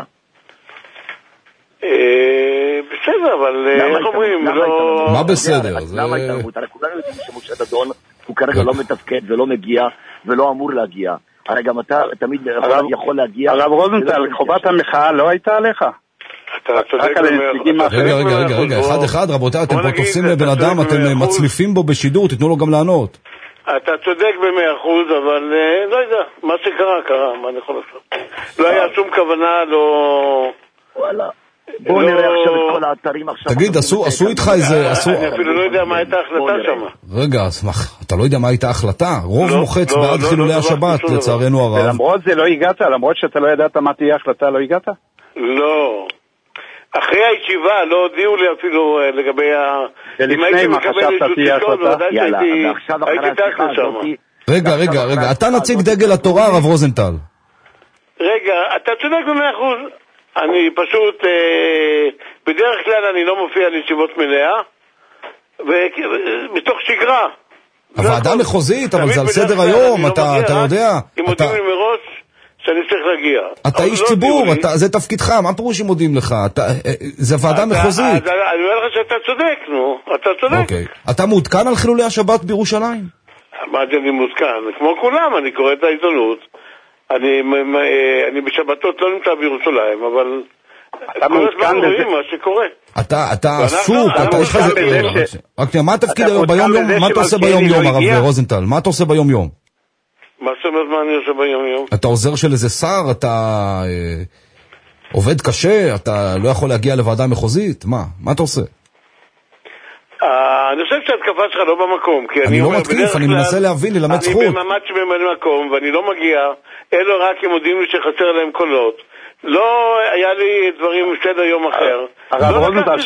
בסדר, אבל איך אומרים? מה בסדר? למה התערבות? הרי כולנו יודעים שמשה דדון הוא כרגע לא מתפקד ולא מגיע ולא אמור להגיע. הרי גם אתה תמיד יכול להגיע. הרב רוזנטל, חובת המחאה לא הייתה עליך? אתה צודק במאה אחוז. רגע, רגע, רגע, רגע, אחד אחד, רבותיי, אתם פה תופסים לבן אדם, אתם מצליפים בו בשידור, תיתנו לו גם לענות. אתה צודק במאה אחוז, אבל לא יודע, מה שקרה, קרה, מה אני יכול לעשות? לא היה שום כוונה, לא... וואלה. בואו נראה עכשיו את כל האתרים עכשיו. תגיד, עשו איתך איזה... אני אפילו לא יודע מה הייתה ההחלטה שם. רגע, אתה לא יודע מה הייתה ההחלטה? רוב מוחץ בעד חילולי השבת, לצערנו הרב. ולמרות זה לא הגעת? למרות שאתה לא ידעת מה תהיה ההחלטה, לא הגעת? לא. אחרי הישיבה לא הודיעו לי אפילו לגבי ה... ולפני מה חשבת תהיה ההחלטה? יאללה, ועכשיו אחרי השיחה הזאת... רגע, רגע, רגע, אתה נציג דגל התורה, הרב רוזנטל. רגע, אתה צודק במאה אחוז. אני פשוט, אה, בדרך כלל אני לא מופיע לישיבות מלאה, ומתוך שגרה. הוועדה המחוזית, אבל זה על סדר היום, אתה יודע. אם מודיעים לי מראש, שאני צריך להגיע. אתה איש ציבור, זה תפקידך, מה פירוש אם מודיעים לך? זה ועדה מחוזית. אני אומר לך שאתה צודק, נו, אתה צודק. אוקיי. אתה מעודכן על חילולי השבת בירושלים? מה זה אני מעודכן? כמו כולם, אני קורא את העיתונות. אני, אני בשבתות לא נמצא בירושלים, אבל כל הזמן רואים מה שקורה. אתה, אתה עסוק, אתה יש לך זה... רק מה התפקיד היום ביום יום? מה אתה עושה ביום יום, הרב רוזנטל? מה אתה עושה ביום יום? מה זאת אומרת מה אני עושה ביום יום? אתה עוזר של איזה שר? אתה עובד קשה? אתה לא יכול להגיע לוועדה מחוזית? מה? מה אתה עושה? אני חושב שהתקפה שלך לא במקום. אני לא מתקיף, אני מנסה להבין, ללמד זכות. אני במאמץ שממלא מקום, ואני לא מגיע, אלו רק הם מודיעים לי שחסר להם קולות. לא היה לי דברים בסדר יום אחר. הרב רוזנטל,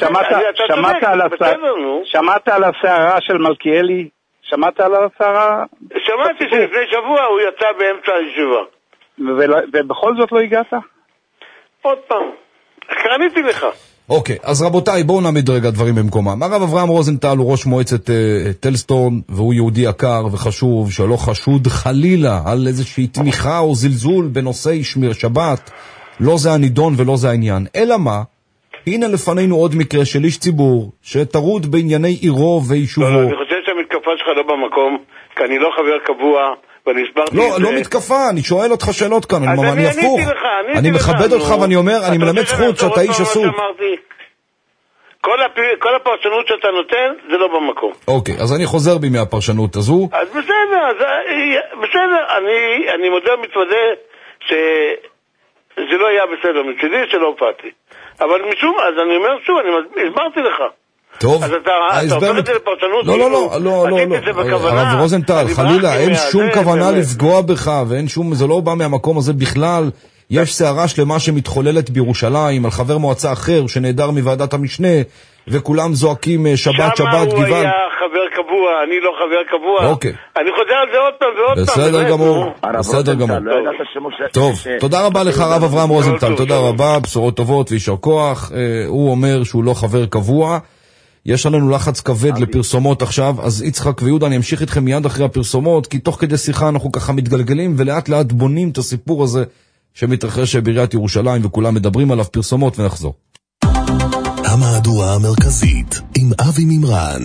שמעת על הסערה של מלכיאלי? שמעת על הסערה? שמעתי שלפני שבוע הוא יצא באמצע הישיבה. ובכל זאת לא הגעת? עוד פעם, קראניתי לך. אוקיי, אז רבותיי, בואו נעמיד רגע דברים במקומם. הרב אברהם רוזנטל הוא ראש מועצת טלסטון, והוא יהודי יקר וחשוב, שלא חשוד חלילה על איזושהי תמיכה או זלזול בנושאי שמיר שבת. לא זה הנידון ולא זה העניין. אלא מה? הנה לפנינו עוד מקרה של איש ציבור שתרוד בענייני עירו ויישובו. לא, אני חושב שהמתקפה שלך לא במקום, כי אני לא חבר קבוע ואני הסברתי לא, את זה. לא מתקפה, אני שואל אותך שאלות כאן, אז אני, אני הפוך. לך, אני, אני מכבד אותך ואני אומר, אני מלמד זכות שאתה איש עסוק. כל, הפ... כל הפרשנות שאתה נותן זה לא במקום. אוקיי, אז אני חוזר בי מהפרשנות הזו. אז בסדר, אז, בסדר, אני, אני מודה ומתוודה שזה לא היה בסדר מצדי, שלא הופעתי. אבל משום, אז אני אומר שוב, אני הסברתי לך. טוב, אז אתה, אתה הופך את זה לפרשנות. לא, לא, לא, לא, לא, לא. הרב רוזנטל, חלילה, אין שום כוונה לפגוע בך, ואין שום, זה לא בא מהמקום הזה בכלל. יש שערה שלמה שמתחוללת בירושלים על חבר מועצה אחר שנעדר מוועדת המשנה, וכולם זועקים שבת, שבת, גבעל. שמה הוא היה חבר קבוע, אני לא חבר קבוע. אוקיי. אני חוזר על זה עוד פעם ועוד פעם. בסדר גמור, בסדר גמור. טוב, תודה רבה לך הרב אברהם רוזנטל, תודה רבה, בשורות טובות וישר כוח. הוא אומר שהוא לא חבר קבוע. יש עלינו לחץ כבד לפרסומות עכשיו, אז יצחק ויהודה, אני אמשיך איתכם מיד אחרי הפרסומות, כי תוך כדי שיחה אנחנו ככה מתגלגלים, ולאט לאט בונים את הסיפור הזה שמתרחש בעיריית ירושלים, וכולם מדברים עליו. פרסומות ונחזור. המהדורה המרכזית עם אבי מימרן.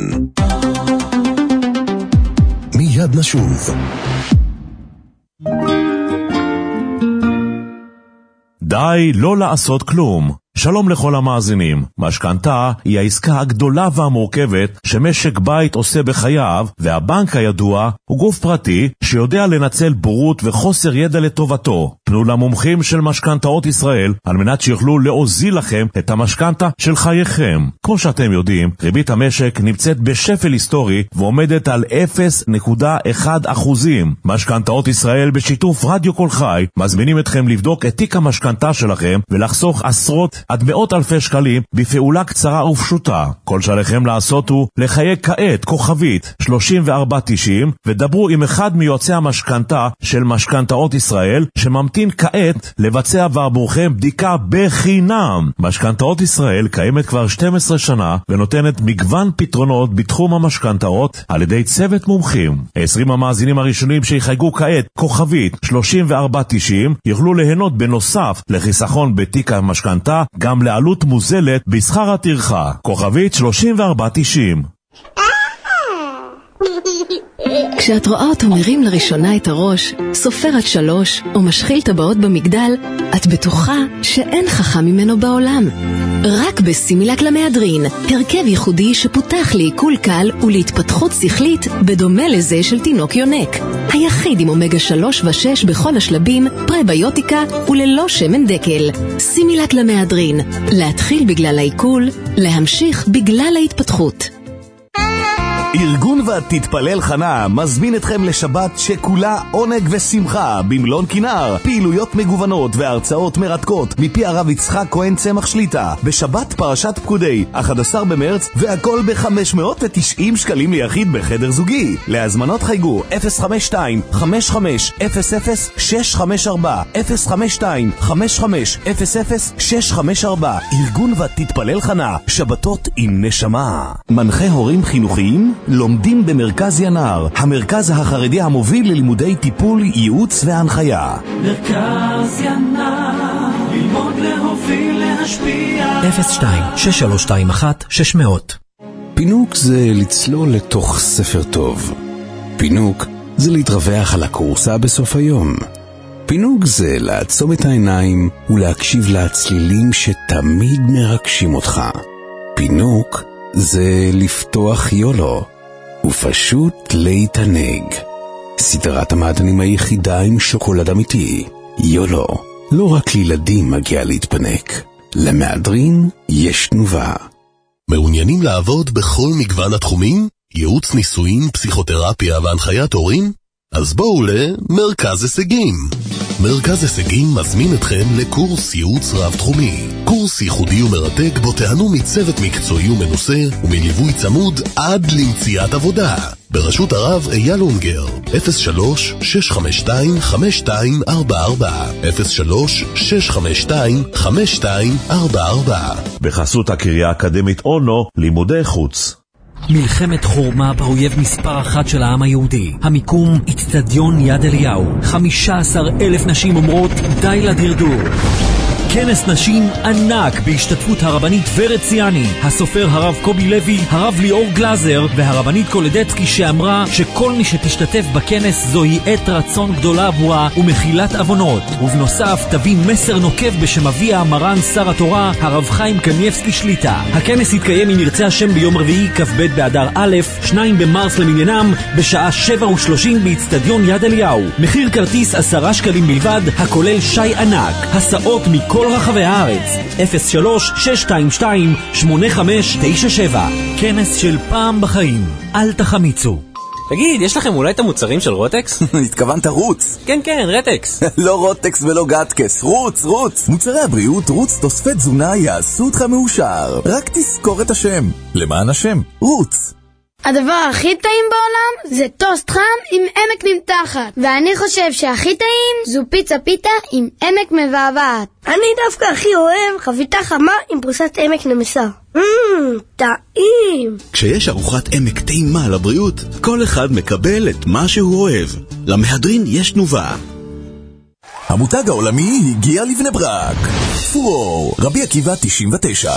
מיד נשוב. די לא לעשות כלום. שלום לכל המאזינים. משכנתה היא העסקה הגדולה והמורכבת שמשק בית עושה בחייו, והבנק הידוע הוא גוף פרטי שיודע לנצל בורות וחוסר ידע לטובתו. פנו למומחים של משכנתאות ישראל על מנת שיוכלו להוזיל לכם את המשכנתה של חייכם. כמו שאתם יודעים, ריבית המשק נמצאת בשפל היסטורי ועומדת על אפס נקודה אחת אחוזים. משכנתאות ישראל בשיתוף רדיו כל חי מזמינים אתכם לבדוק את תיק המשכנתה שלכם ולחסוך עשרות עד מאות אלפי שקלים בפעולה קצרה ופשוטה. כל שעליכם לעשות הוא לחייג כעת כוכבית שלושים וארבע תשעים ודברו עם אחד מיועצי המשכנתה של משכנתאות ישראל שממתין כעת לבצע בעבורכם בדיקה בחינם. משכנתאות ישראל קיימת כבר שתים עשרה שנה ונותנת מגוון פתרונות בתחום המשכנתאות על ידי צוות מומחים. עשרים המאזינים הראשונים שיחייגו כעת כוכבית שלושים וארבע תשעים יוכלו ליהנות בנוסף לחיסכון בתיק המשכנתה גם לעלות מוזלת בשכר הטרחה. כוכבית שלושים וארבע תשעים. כשאת רואה אותו מרים לראשונה את הראש, סופר עד שלוש או משחיל טבעות במגדל, את בטוחה שאין חכם ממנו בעולם. רק בסימילק למהדרין, הרכב ייחודי שפותח לעיכול קל ולהתפתחות שכלית בדומה לזה של תינוק יונק. היחיד עם אומגה שלוש ושש בכל השלבים, פרביוטיקה וללא שמן דקל. סימילק למהדרין, להתחיל בגלל העיכול, להמשיך בגלל ההתפתחות. ארגון ותתפלל חנה מזמין אתכם לשבת שכולה עונג ושמחה במלון כינר, פעילויות מגוונות והרצאות מרתקות מפי הרב יצחק כהן צמח שליטה בשבת פרשת פקודי אחד עשר במרץ, והכל ב-חמש מאות ותשעים שקלים ליחיד בחדר זוגי. להזמנות חייגו אפס חמש שתיים חמש חמש אפס אפס שש חמש ארבע אפס חמש שתיים חמש חמש אפס אפס שש חמש ארבע. ארגון ותתפלל חנה, שבתות עם נשמה. מנחה הורים חינוכיים לומדים במרכז ינר, המרכז החרדי המוביל ללימודי טיפול, ייעוץ והנחיה. מרכז ינר, ללמוד להוביל להשפיע. אפס שתיים שש שלוש שתיים אחת שש מאות. פינוק זה לצלול לתוך ספר טוב. פינוק זה להתרווח על הקורסה בסוף היום. פינוק זה לעצום את העיניים ולהקשיב לצלילים שתמיד מרגשים אותך. פינוק זה לפתוח יולו ופשוט להתענג. סדרת המעדנים היחידה עם שוקולד אמיתי. יולו, לא רק לילדים מגיע להתפנק. למהדרין יש תנובה. מעוניינים לעבוד בכל מגוון התחומים? ייעוץ ניסויים, פסיכותרפיה והנחיית הורים? אז בואו למרכז הישגים. מרכז הישגים מזמין אתכם לקורס ייעוץ רב-תחומי. קורס ייחודי ומרתק בו תיהנו מצוות מקצועי ומנוסה ומליווי צמוד עד למציאת עבודה. בראשות הרב אייל אונגר. אפס שלוש שש חמש שתיים חמש שתיים ארבע ארבע אפס שלוש שש חמש שתיים חמש שתיים ארבע ארבע. בחסות הקריה האקדמית אונו, לימודי חוץ. מלחמת חורמה באויב מספר אחת של העם היהודי. המיקום אצטדיון יד אליהו. חמישה עשר אלף נשים אומרות די לדרדור. כנס נשים ענק בהשתתפות הרבנית ורד ציאני, הסופר הרב קובי לוי, הרב ליאור גלזר והרבנית קולדצקי, שאמרה שכל מי שתשתתף בכנס זוהי עת רצון גדולה עבורה ומחילת אבונות. ובנוסף תביא מסר נוקב בשם אביה מרן שר התורה הרב חיים קניבסקי שליטה. הכנס יתקיים אם ירצה השם ביום רביעי כ"ב באדר א', שניים במרס למניינם, בשעה שבע ושלושים באצטדיון יד אליהו. מחיר כרטיס עשרה שקלים בלבד, הכולל שי ענק. הסעות מכל רחבי הארץ. אפס שלוש שש שתיים שתיים שמונה חמש תשע שבע. כנס של פעם בחיים. אל תחמיצו. תגיד, יש לכם אולי את המוצרים של רוטקס? התכוונת רוץ. כן, כן, רטקס. לא רוטקס ולא גטקס, רוץ, רוץ. מוצרי הבריאות רוץ תוספי תזונה יעשו אותך מאושר. רק תזכור את השם. למען השם, רוץ. הדבר הכי טעים בעולם זה טוסט חם עם עמק נמתחת, ואני חושב שהכי טעים זו פיצה פיתה עם עמק מבעבעת. אני דווקא הכי אוהב חביתה חמה עם פרוסת עמק נמסה. מmm, טעים. כשיש ארוחת עמק טעימה לבריאות, כל אחד מקבל את מה שהוא אוהב. למהדרין יש תנובה. המותג העולמי הגיע לבני ברק. פורור, רבי עקיבא תשעים ותשע.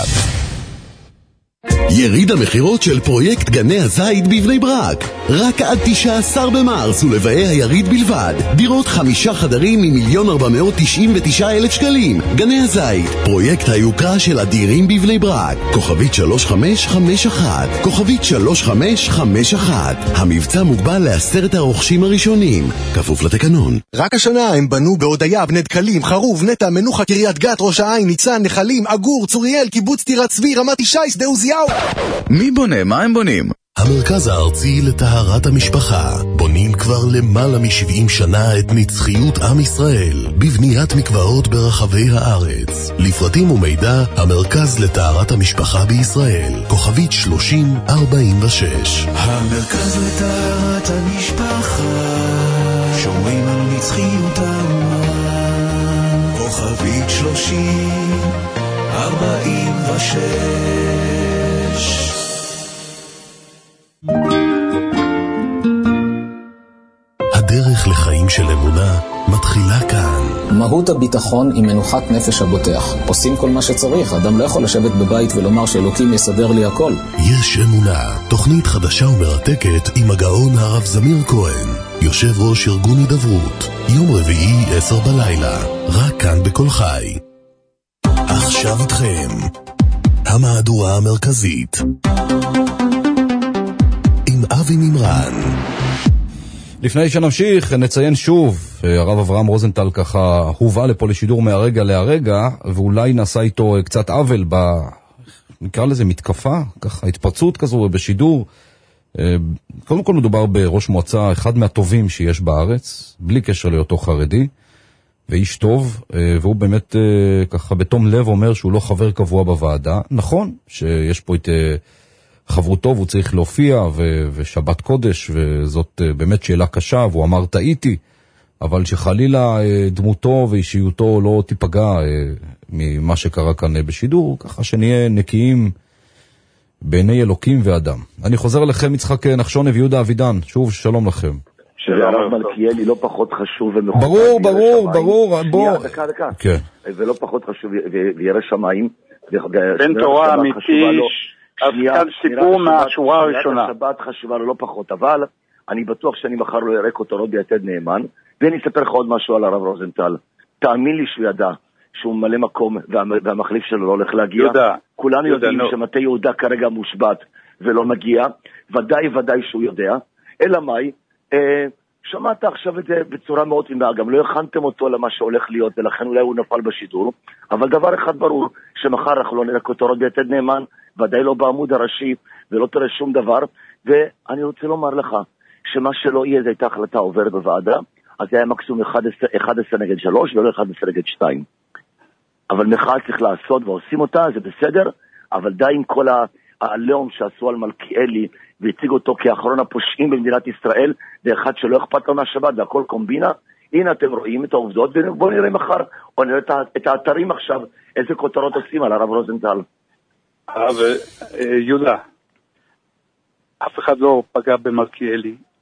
יריד המחירות של פרויקט גני הזית בבני ברק. רק עד תשעה עשר במרס ולבאי היריד בלבד. דירות חמישה חדרים ממיליון ארבע מאות תשעים ותשעה אלף שקלים. גני הזית, פרויקט היוקרה של אדירים בבני ברק. כוכבית שלוש חמש חמש אחת. כוכבית שלוש חמש חמש אחת. המבצע מוגבל לעשרת הרוכשים הראשונים. כפוף לתקנון. רק השנה הם בנו בהודיה, בני דקלים, חרוב, נטע, מנוחה, קריית גת, ראש העין, ניצן, נחלים, אגור, צוריאל, קיבוץ טירת צבי, רמת ישי, שדה עוזיהו. מי בונה? מה הם בונים? המרכז הארצי לטהרת המשפחה. בונים כבר למעלה מ-שבעים שנה את נצחיות עם ישראל בבניית מקוואות ברחבי הארץ. לפרטים ומידע, המרכז לטהרת המשפחה בישראל. כוכבית שלושים ארבעים ושש. המרכז לטהרת המשפחה, שומרים על נצחיות האומה. כוכבית שלושים ארבעים ושש. הדרך לחיים של אמונה מתחילה כאן. מהות הביטחון היא מנוחת נפש הבוטח. עושים כל מה שצריך, אדם לא יכול לשבת בבית ולומר שאלוקים יסדר לי הכל. יש אמונה, תוכנית חדשה ומרתקת עם הגאון הרב זמיר כהן, יושב ראש ארגון הידברות, יום רביעי עשר בלילה, רק כאן בכל חי. עכשיו איתכם המהדורה המרכזית עם אבי נמרן. לפני שנמשיך, נציין שוב, הרב אברהם רוזנטל ככה הובא לפה לשידור מהרגע להרגע, ואולי נעשה איתו קצת עוול ב... נקרא לזה מתקפה, ככה התפרצות כזו בשידור. קודם כל מדובר בראש מועצה, אחד מהטובים שיש בארץ, בלי קשר להיותו חרדי, ואיש טוב, והוא באמת ככה בתום לב אומר שהוא לא חבר קבוע בוועדה. נכון שיש פה את חברותו והוא צריך להופיע, ו- ושבת קודש, וזאת באמת שאלה קשה, והוא אמר טעיתי, אבל שחלילה דמותו ואישיותו לא תיפגע ממה שקרה כאן בשידור, ככה שנהיה נקיים בעיני אלוקים ואדם. אני חוזר אליכם יצחק נחשון ויהודה אבידן, שוב שלום לכם. שהרב מלכיאלי לא פחות חשוב ומחוקק. ברור, ברור, ברור. שנייה, דקה, דקה. כן. ולא פחות חשוב וירא שמיים. בן תורה אמיתי, אז סיפור מהשורה הראשונה. השבת חשובה לו לא פחות, אבל אני בטוח שאני מחר לא ירק אותו עוד ביתד נאמן, ואני אספר לך עוד משהו על הרב רוזנטל. תאמין לי שהוא ידע שהוא מלא מקום והמחליף שלו לא הולך להגיע. יהודה. כולנו יודעים שמטה יהודה כרגע מושבת ולא מגיע, ודאי ודאי שהוא יודע. אלא מאי, שמעת עכשיו את זה בצורה מאוד תמימה, גם לא הכנתם אותו למה שהולך להיות, ולכן אולי הוא נפל בשידור, אבל דבר אחד ברור, שמחר אנחנו לא נראה כותרות ביתד נאמן, ודאי לא בעמוד הראשי, ולא תראה שום דבר, ואני רוצה לומר לך, שמה שלא יהיה, זה הייתה החלטה עוברת בוועדה, אז זה היה מקסימום אחד עשר נגד שלוש, ולא אחד עשר נגד שתיים. אבל מחאה צריך לעשות, ועושים אותה, זה בסדר, אבל די עם כל העליון שעשו על מלכיאלי, והציג אותו כאחרון הפושעים במדינת ישראל, ואחד שלא אכפת לו מהשבת, והכל קומבינה. הנה אתם רואים את העובדות, ובואו נראה מחר, או נראה את האתרים עכשיו, איזה כותרות עושים על הרב רוזנטל. הרב יהודה, אף אחד לא פגע במלכיאלי,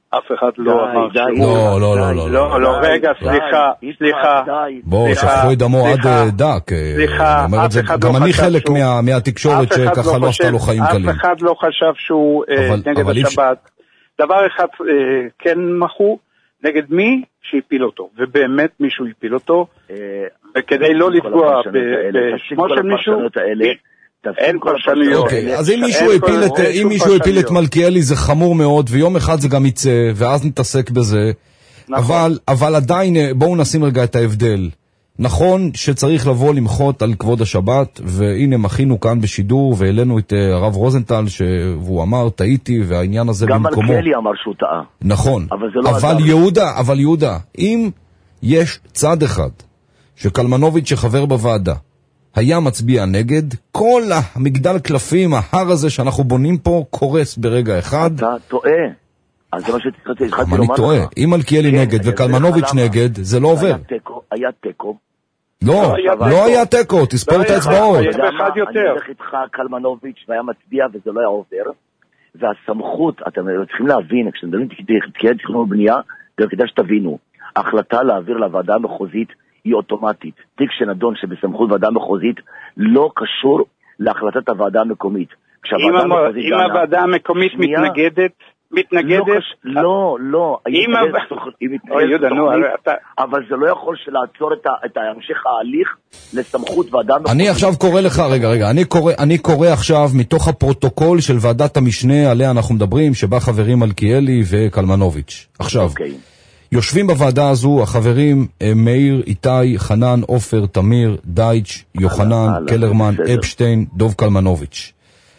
אף אחד לא אמר שהוא... לא, לא, לא, לא. לא, לא, רגע, סליחה, סליחה. בואו, שפכו את דמו עד דק. סליחה, אף אחד לא חשב שהוא... גם אני חלק מהתקשורת שככה לא עשתה לו חיים קלים. אף אחד לא חשב שהוא נגד השבת. דבר אחד כן מחו, נגד מי שהפיל אותו, ובאמת מישהו הפיל אותו, וכדי לא לפגוע בשמו של מישהו, אין פרשנויות. אז אם מישהו הפיל את מלכיאלי זה חמור מאוד, ויום אחד זה גם יצא, ואז נתעסק בזה, אבל עדיין בואו נשים רגע את ההבדל. נכון שצריך לבוא למחות על כבוד השבת, והנה מחינו כאן בשידור, והעלינו את הרב רוזנטל, שהוא אמר, טעיתי, והעניין הזה גם במקומו. גם מלכיאלי אמר שהוא טעה. נכון. אבל זה לא אבל יהודה, אבל יהודה, אם יש צד אחד, שקלמנוביץ' שחבר בוועדה, היה מצביע נגד, כל המגדל קלפים, ההר הזה שאנחנו בונים פה, קורס ברגע אחד. אתה טועה. אז זה מה שהתחלתי לומר לך. אני טועה. אם מלכיאלי נגד וקלמנוביץ' נגד, זה לא עובר. היה טקו. לא, לא היה טקו, תספור את האצבעות. אני הולך איתך קלמנוביץ' והיה מצביע וזה לא היה עובר. והסמכות, אתם צריכים להבין, כשנדלים תקיעת תכנון ובנייה, כדאי שתבינו, ההחלטה להעביר לוועדה המחוזית היא אוטומטית. תיק שנדון שבסמכות ועדה מחוזית לא קשור להחלטת הוועדה המקומית. אם הוועדה המקומית מתנגדת, מתנגדת? לא, לא. אבל זה לא יכול לעצור את המשך ההליך לסמכות ועדה מחוזית. אני עכשיו קורא לך, רגע, רגע, אני קורא עכשיו מתוך הפרוטוקול של ועדת המשנה עליה אנחנו מדברים, שבה חברים מלכיאלי וקלמנוביץ'. עכשיו, יושבים בוועדה הזו החברים מאיר, איתי, חנן, עופר, תמיר, דייץ', יוחנן, קלרמן, אפשטיין, דוב קלמנוביץ'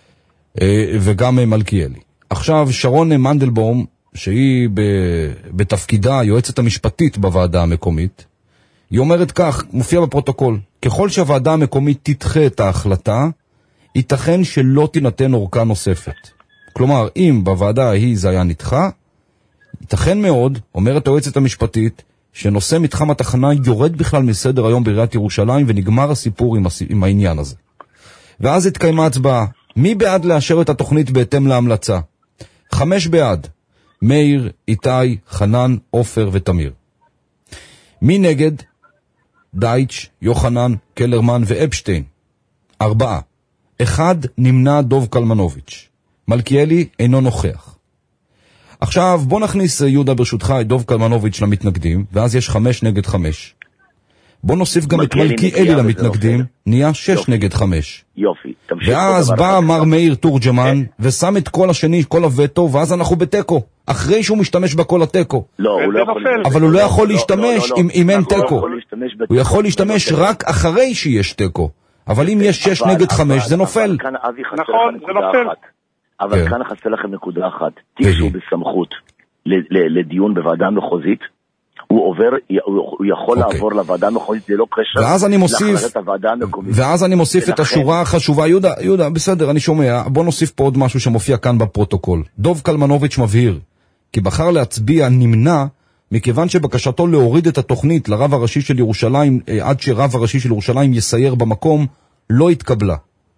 וגם מלכיאלי. עכשיו שרון מנדלבום, שהיא בתפקידה היועצת המשפטית בוועדה המקומית, היא אומרת כך, מופיע בפרוטוקול, ככל שהוועדה המקומית תדחה את ההחלטה, ייתכן שלא תינתן אורכה נוספת. כלומר, אם בוועדה ההיא זה היה נדחה, ייתכן מאוד, אומרת היועצת המשפטית, שנושא מתחם התחנה יורד בכלל מסדר היום בעיריית ירושלים, ונגמר הסיפור עם, הס... עם העניין הזה. ואז התקיימה הצבעה. מי בעד לאשר את התוכנית בהתאם להמלצה? חמש בעד. מאיר, איתי, חנן, עופר ותמיר. מי נגד? דייץ', יוחנן, קלרמן ואפשטיין. ארבעה. אחד נמנע דוב קלמנוביץ'. מלכיאלי אינו נוכח. עכשיו בוא נכניס יהודה ברשותך את דוב קלמנוביץ' למתנגדים, ואז יש חמש נגד חמש. בוא נוסיף גם את מלכיאלי למתנגדים, נהיה שש נגד חמש. יופי. ואז בא מר מאיר תורג'מן, ושם את כל השני, כל הווטו, ואז אנחנו בטקו. אחרי שהוא משתמש בכל הטקו. לא, הוא לא יכול. אבל הוא לא יכול להשתמש אם אין טקו. הוא יכול להשתמש רק אחרי שיש טקו. אבל אם יש שש נגד חמש, זה נופל. נכון, זה נופל. אבל כאן חסר לכם נקודה אחת. תיק שהוא בסמכות לדיון בוועדה המחוזית, הוא עובר, הוא יכול לעבור לוועדה המחוזית, זה לא קשר להחלטת הוועדה המקומית. ואז אני מוסיף את השורה החשובה, יהודה, יהודה, בסדר, אני שומע, בוא נוסיף פה עוד משהו שמופיע כאן בפרוטוקול. דוב קלמנוביץ' מבהיר, כי בחר להצביע נמנע, מכיוון שבקשתו להוריד את התוכנית לרב הראשי של ירושלים, עד שרב הראשי של ירושלים יסייר במקום, לא התקבלה.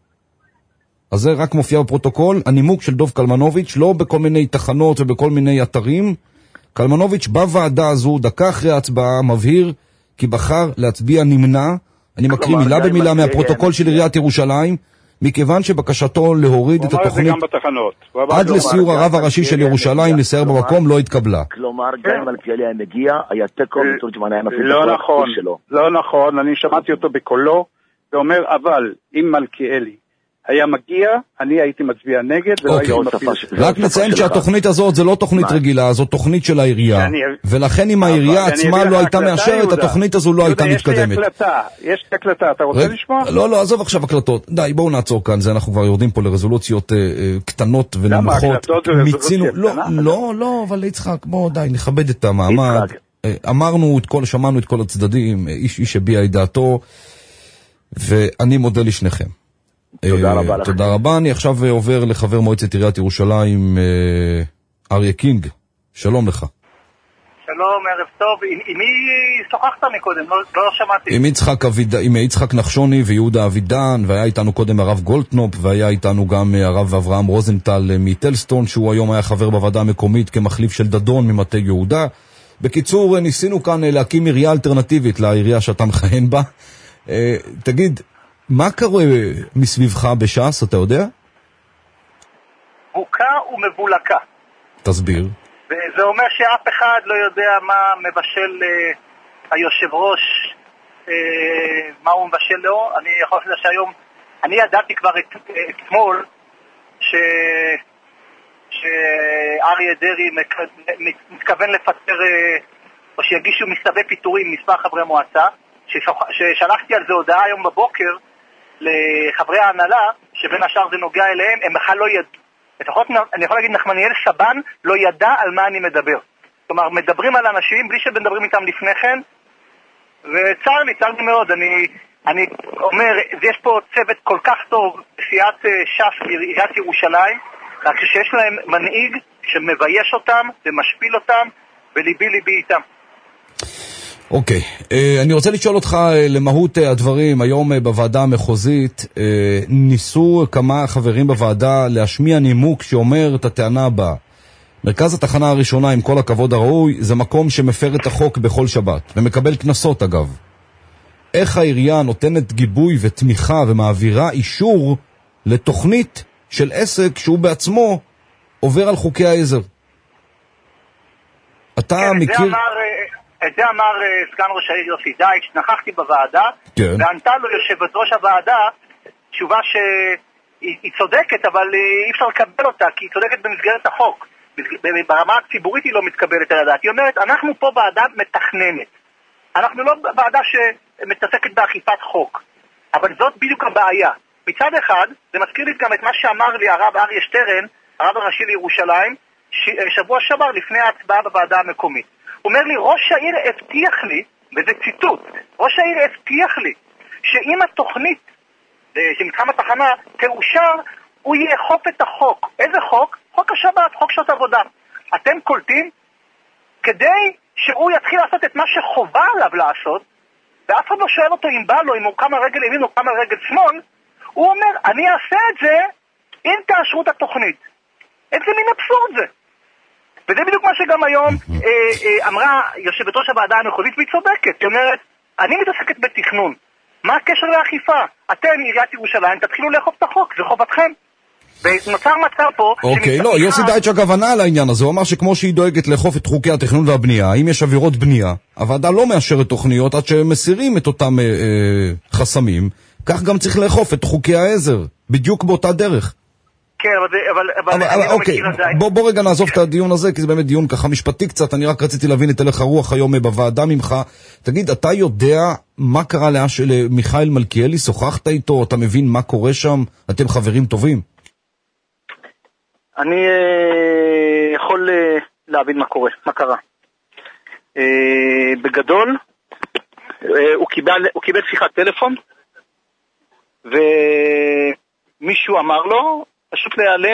אז זה רק מופיע בפרוטוקול, הנימוק של דוב קלמנוביץ', לא בכל מיני תחנות ובכל מיני אתרים. קלמנוביץ' בוועדה הזו, דקה אחרי ההצבעה, מבהיר כי בחר להצביע נמנע, אני מקריא מילה במילה מהפרוטוקול של עיריית ירושלים, מכיוון שבקשתו להוריד את התוכנית עד לסיור הרב הראשי של ירושלים לסייר במקום לא התקבלה. כלומר, גם מלכיאלי היה מגיע, היה תקו, ותורג'מן היה מפעיל את לא נכון, לא נכון, אני שמעתי אותו בקולו, ואומר, אבל אם מלכיאלי היה מגיע, אני הייתי מצביע נגד. רק נציין שהתוכנית הזאת זה לא תוכנית רגילה, זו תוכנית של העירייה. ולכן אם העירייה עצמה לא הייתה מאשרת, התוכנית הזו לא הייתה מתקדמת. יש הקלטה, אתה רוצה לשמוע? לא, לא, עזוב עכשיו הקלטות. די, בואו נעצור כאן, אנחנו כבר יורדים פה לרזולוציות קטנות ונמוכות. למה, הקלטות זה רזולוציות קטנה? לא, לא, אבל יצחק, בואו די, נכבד את המעמד. אמרנו את כל, שמענו את כל הצדדים, איש איש הביע את דעתו, ואני מודה לשניכם. תודה רבה לכם. תודה רבה. אני עכשיו עובר לחבר מועצת עיריית ירושלים, אריה קינג. שלום לך. שלום שלום, ערב טוב. עם מי שוחחת מקודם? לא, לא שמעתי. עם יצחק, אביד... עם יצחק נחשוני ויהודה אבידן, והיה איתנו קודם הרב גולדקנופ, והיה איתנו גם הרב אברהם רוזנטל מטלסטון, שהוא היום היה חבר בוועדה המקומית כמחליף של דדון ממטה יהודה. בקיצור, ניסינו כאן להקים עירייה אלטרנטיבית לעירייה שאתה מכהן בה. תגיד, מה קורה מסביבך בש"ס, אתה יודע? בוקה ומבולקה. תסביר. וזה אומר שאף אחד לא יודע מה מבשל אה, היושב ראש, אה, מה הוא מבשל לו. אני יכול לדעת שהיום, אני ידעתי כבר את, אתמול ש... שאריה דרי מתכוון לפטר, אה, או שיגישו מסתבי פיטורים מספר חברי מועצה, ששלחתי על זה הודעה היום בבוקר לחברי ההנהלה, שבין השאר זה נוגע אליהם, הם בכלל לא ידעו. לפחות אני יכול להגיד, נחמניאל סבן לא ידע על מה אני מדבר. כלומר, מדברים על אנשים בלי שמדברים איתם לפני כן, וצר לי, צר לי מאוד. אני, אני אומר, יש פה צוות כל כך טוב בסיעת ש"ס בעיריית ירושלים, רק שיש להם מנהיג שמבייש אותם ומשפיל אותם, וליבי ליבי איתם. אוקיי, okay. uh, אני רוצה לשאול אותך uh, למהות uh, הדברים. היום uh, בוועדה המחוזית uh, ניסו כמה חברים בוועדה להשמיע נימוק שאומר את הטענה הבאה: מרכז התחנה הראשונה, עם כל הכבוד הראוי, זה מקום שמפר את החוק בכל שבת ומקבל כנסות אגב. איך העירייה נותנת גיבוי ותמיכה ומעבירה אישור לתוכנית של עסק שהוא בעצמו עובר על חוקי העזר? אתה כן, מכיר... זה אמר... את זה אמר uh, סגן ראש העיר יוסי דייטש. נכחתי בוועדה, כן. וענתה לו יושבת ראש הוועדה תשובה שהיא צודקת, אבל אי אפשר לקבל אותה, כי היא צודקת במסגרת החוק. ברמה הציבורית היא לא מתקבלת על הדעת. היא אומרת, אנחנו פה ועדה מתכננת. אנחנו לא ועדה שמתעסקת באכיפת חוק. אבל זאת בדיוק הבעיה. מצד אחד, זה מזכיר לי גם את מה שאמר לי הרב אריה שטרן, הרב הראשי לירושלים, שבוע שעבר לפני ההצבעה בוועדה המקומית. הוא אומר לי, ראש העיר הבטיח לי, וזה ציטוט, ראש העיר הבטיח לי, שאם התוכנית של מתחם התחנה תאושר, הוא יאכוף את החוק. איזה חוק? חוק השבת, חוק שעות עבודה. אתם קולטים? כדי שהוא יתחיל לעשות את מה שחובה עליו לעשות, ואף אחד לא שואל אותו אם בא לו, אם הוא קם על רגל ימין או קם על רגל שמאל, הוא אומר, אני אעשה את זה אם תאשרו את התוכנית. איזה מין אבסורד זה? וזה בדיוק מה שגם היום אה, אה, אמרה יושבת ראש הוועדה המחוזית, והיא צודקת. היא אומרת, אני מתעסקת בתכנון. מה הקשר לאכיפה? אתם, עיריית ירושלים, תתחילו לאכוף את החוק, זה חובתכם. ונוצר מצב פה... אוקיי, לא, יוסי דייטש הכוונה על העניין הזה. הוא אמר שכמו שהיא דואגת לאכוף את חוקי התכנון והבנייה, אם יש עבירות בנייה, הוועדה לא מאשרת תוכניות עד שמסירים את אותם אה, אה, חסמים, כך גם צריך לאכוף את חוקי העזר, בדיוק באותה דרך. כן, אבל, אבל, אבל, אבל אוקיי, בוא, בוא רגע נעזוב את הדיון הזה, כי זה באמת דיון ככה משפטי קצת. אני רק רציתי להבין את הלך הרוח היום בוועדה ממך. תגיד, אתה יודע מה קרה למיכאל מלכיאלי? שוחחת איתו? אתה מבין מה קורה שם? אתם חברים טובים? אני אה, יכול אה, להבין מה קורה, מה קרה. אה, בגדול, אה, הוא קיבל, הוא קיבל שיחת טלפון, ומישהו אמר לו, פשוט להיעלם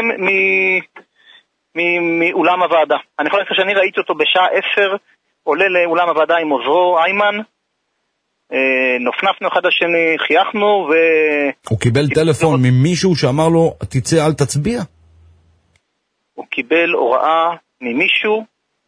מאולם הוועדה. אני יכול להגיד שאני ראיתי אותו בשעה עשר, עולה לאולם הוועדה עם עוזרו, איימן, נופנפנו אחד השני, חייכנו ו... הוא קיבל טלפון ממישהו שאמר לו, תצא, אל תצביע? הוא קיבל הוראה ממישהו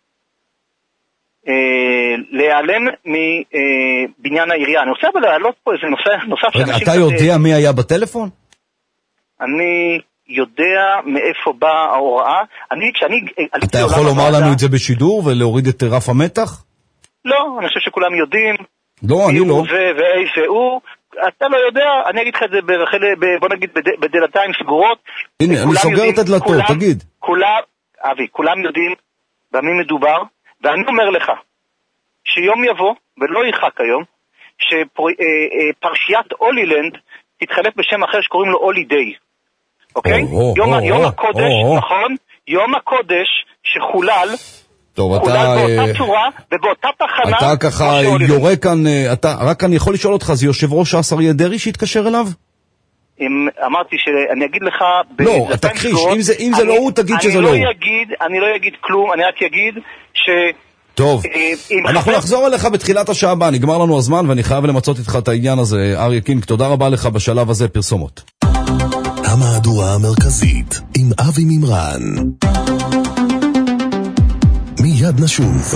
להיעלם מבניין העירייה. אני רוצה אבל להעלות פה איזה נוסף. רגע, אתה יודע מי היה בטלפון? אני... יודע מאיפה באה ההוראה. אני, כשאני... אתה יכול לומר לנו את זה בשידור ולהוריד את רף המתח? לא, אני חושב שכולם יודעים. לא, אני לא. ואיזה הוא. אתה לא יודע, אני אגיד לך את זה, בוא נגיד, בדלתיים סגורות. הנה, אני סוגר את הדלתות, תגיד. כולם, אבי, כולם יודעים במי מדובר, ואני אומר לך, שיום יבוא, ולא ירחק היום, שפרשיית אולילנד תתחלף בשם אחר שקוראים לו אולי דיי. אוקיי? יום הקודש, נכון? יום הקודש שחולל, חולל באותה צורה ובאותה תחנה. אתה ככה יורה כאן, רק אני יכול לשאול אותך, זה יושב ראש אריה דרעי שהתקשר אליו? אמרתי שאני אגיד לך... לא, תכחיש, אם זה לא הוא, תגיד שזה לא הוא. אני לא אגיד כלום, אני רק אגיד ש... טוב, אנחנו נחזור אליך בתחילת השעה הבאה, נגמר לנו הזמן ואני חייב למצות איתך את העניין הזה. אריה קינג, תודה רבה לך בשלב הזה, פרסומות. המהדורה המרכזית עם אבי ממרן. מיד נשוב.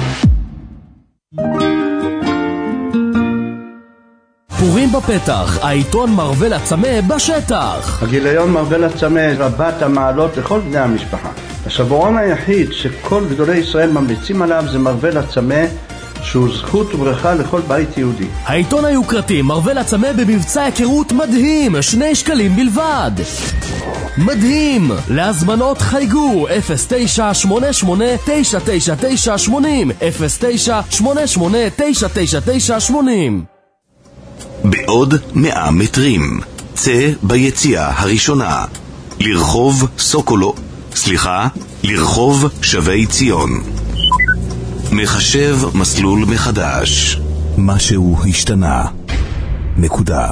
פורים בפתח, העיתון מרוול הצמא בשטח. הגיליון מרוול הצמא רבת המעלות לכל בני המשפחה. השבועון היחיד שכל גדולי ישראל ממליצים עליו זה מרוול הצמא, שהוא זכות וברכה לכל בית יהודי. העיתון היוקרתי מרוול הצמא במבצע היכרות מדהים, שני שקלים בלבד. מדהים! להזמנות חייגו אפס תשע שמונה שמונה תשע תשע תשע שמונים אפס תשע שמונה שמונה תשע תשע תשע שמונים. בעוד מאה מטרים צא ביציאה הראשונה לרחוב סוקולו, סליחה, לרחוב שבי ציון. מחשב מסלול מחדש. משהו השתנה. נקודה.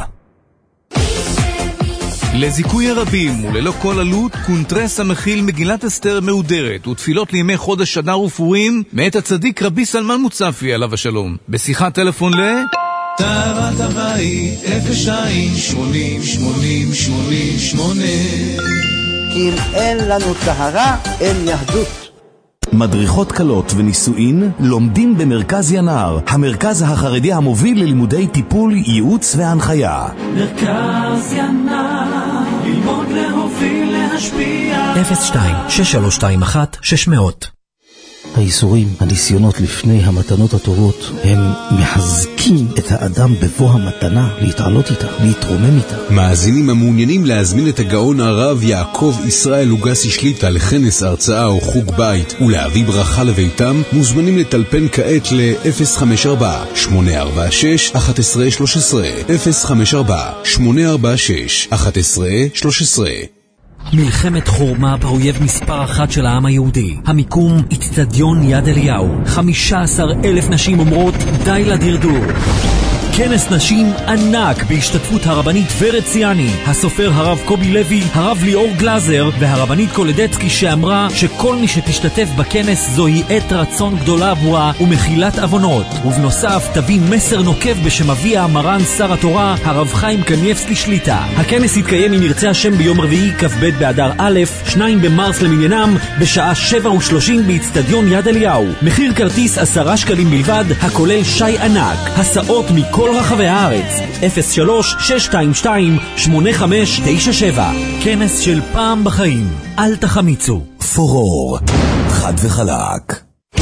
לזיכוי הרבים וללא כל עלות, קונטרס המכיל מגילת אסתר מהודרת ותפילות לימי חודש אדר ופורים מאת הצדיק רבי סלמן מוצפי עליו השלום. בשיחת טלפון ל... טהרת הבית אפס שתיים שמונים שמונים שמונים שמונה. כי אם אין לנו טהרה, אין יהדות. מדריכות קלות ונישואין לומדים במרכז ינר, המרכז החרדי המוביל ללימודי טיפול, ייעוץ והנחיה. מרכז ינר, ללמוד להוביל להשפיע. אפס שתיים שש שלוש שתיים אחת שש מאות. האיסורים, הניסיונות לפני המתנות הטובות, הם מחזקים את האדם בבוא המתנה, להתעלות איתה, להתרומם איתה. מאזינים המעוניינים להזמין את הגאון הרב יעקב ישראל לוגסי שליטה לכנס הרצאה או חוג בית ולהביא ברכה לביתם, מוזמנים לטלפן כעת ל-אפס חמש ארבע שמונה ארבע שש אחת עשרה שלוש עשרה אפס חמש ארבע שמונה ארבע שש אחת עשרה שלוש עשרה. מלחמת חורמה באויב מספר אחת של העם היהודי. המיקום אצטדיון יד אליהו. חמישה עשר אלף נשים אומרות די לדרדור. כנס נשים ענק בהשתתפות הרבנית ורד ציאני, הסופר הרב קובי לוי, הרב ליאור גלזר והרבנית קולדצקי, שאמרה שכל מי שתשתתף בכנס זוהי עת רצון גדולה עבורה ומחילת אבונות. ובנוסף תביא מסר נוקב בשם אביה מרן שר התורה הרב חיים קניבסקי שליטה. הכנס יתקיים אם ירצה השם ביום רביעי כ"ב באדר א', שניים במרס למניינם, בשעה שבע ושלושים באצטדיון יד אליהו. מחיר כרטיס עשרה שקלים בלבד, הכולל שי ענק, הסעות מכל כל רחבי הארץ. אפס שלוש שש שתיים שתיים שמונה חמש תשע שבע. כנס של פעם בחיים. אל תחמיצו. פורור, חד וחלק.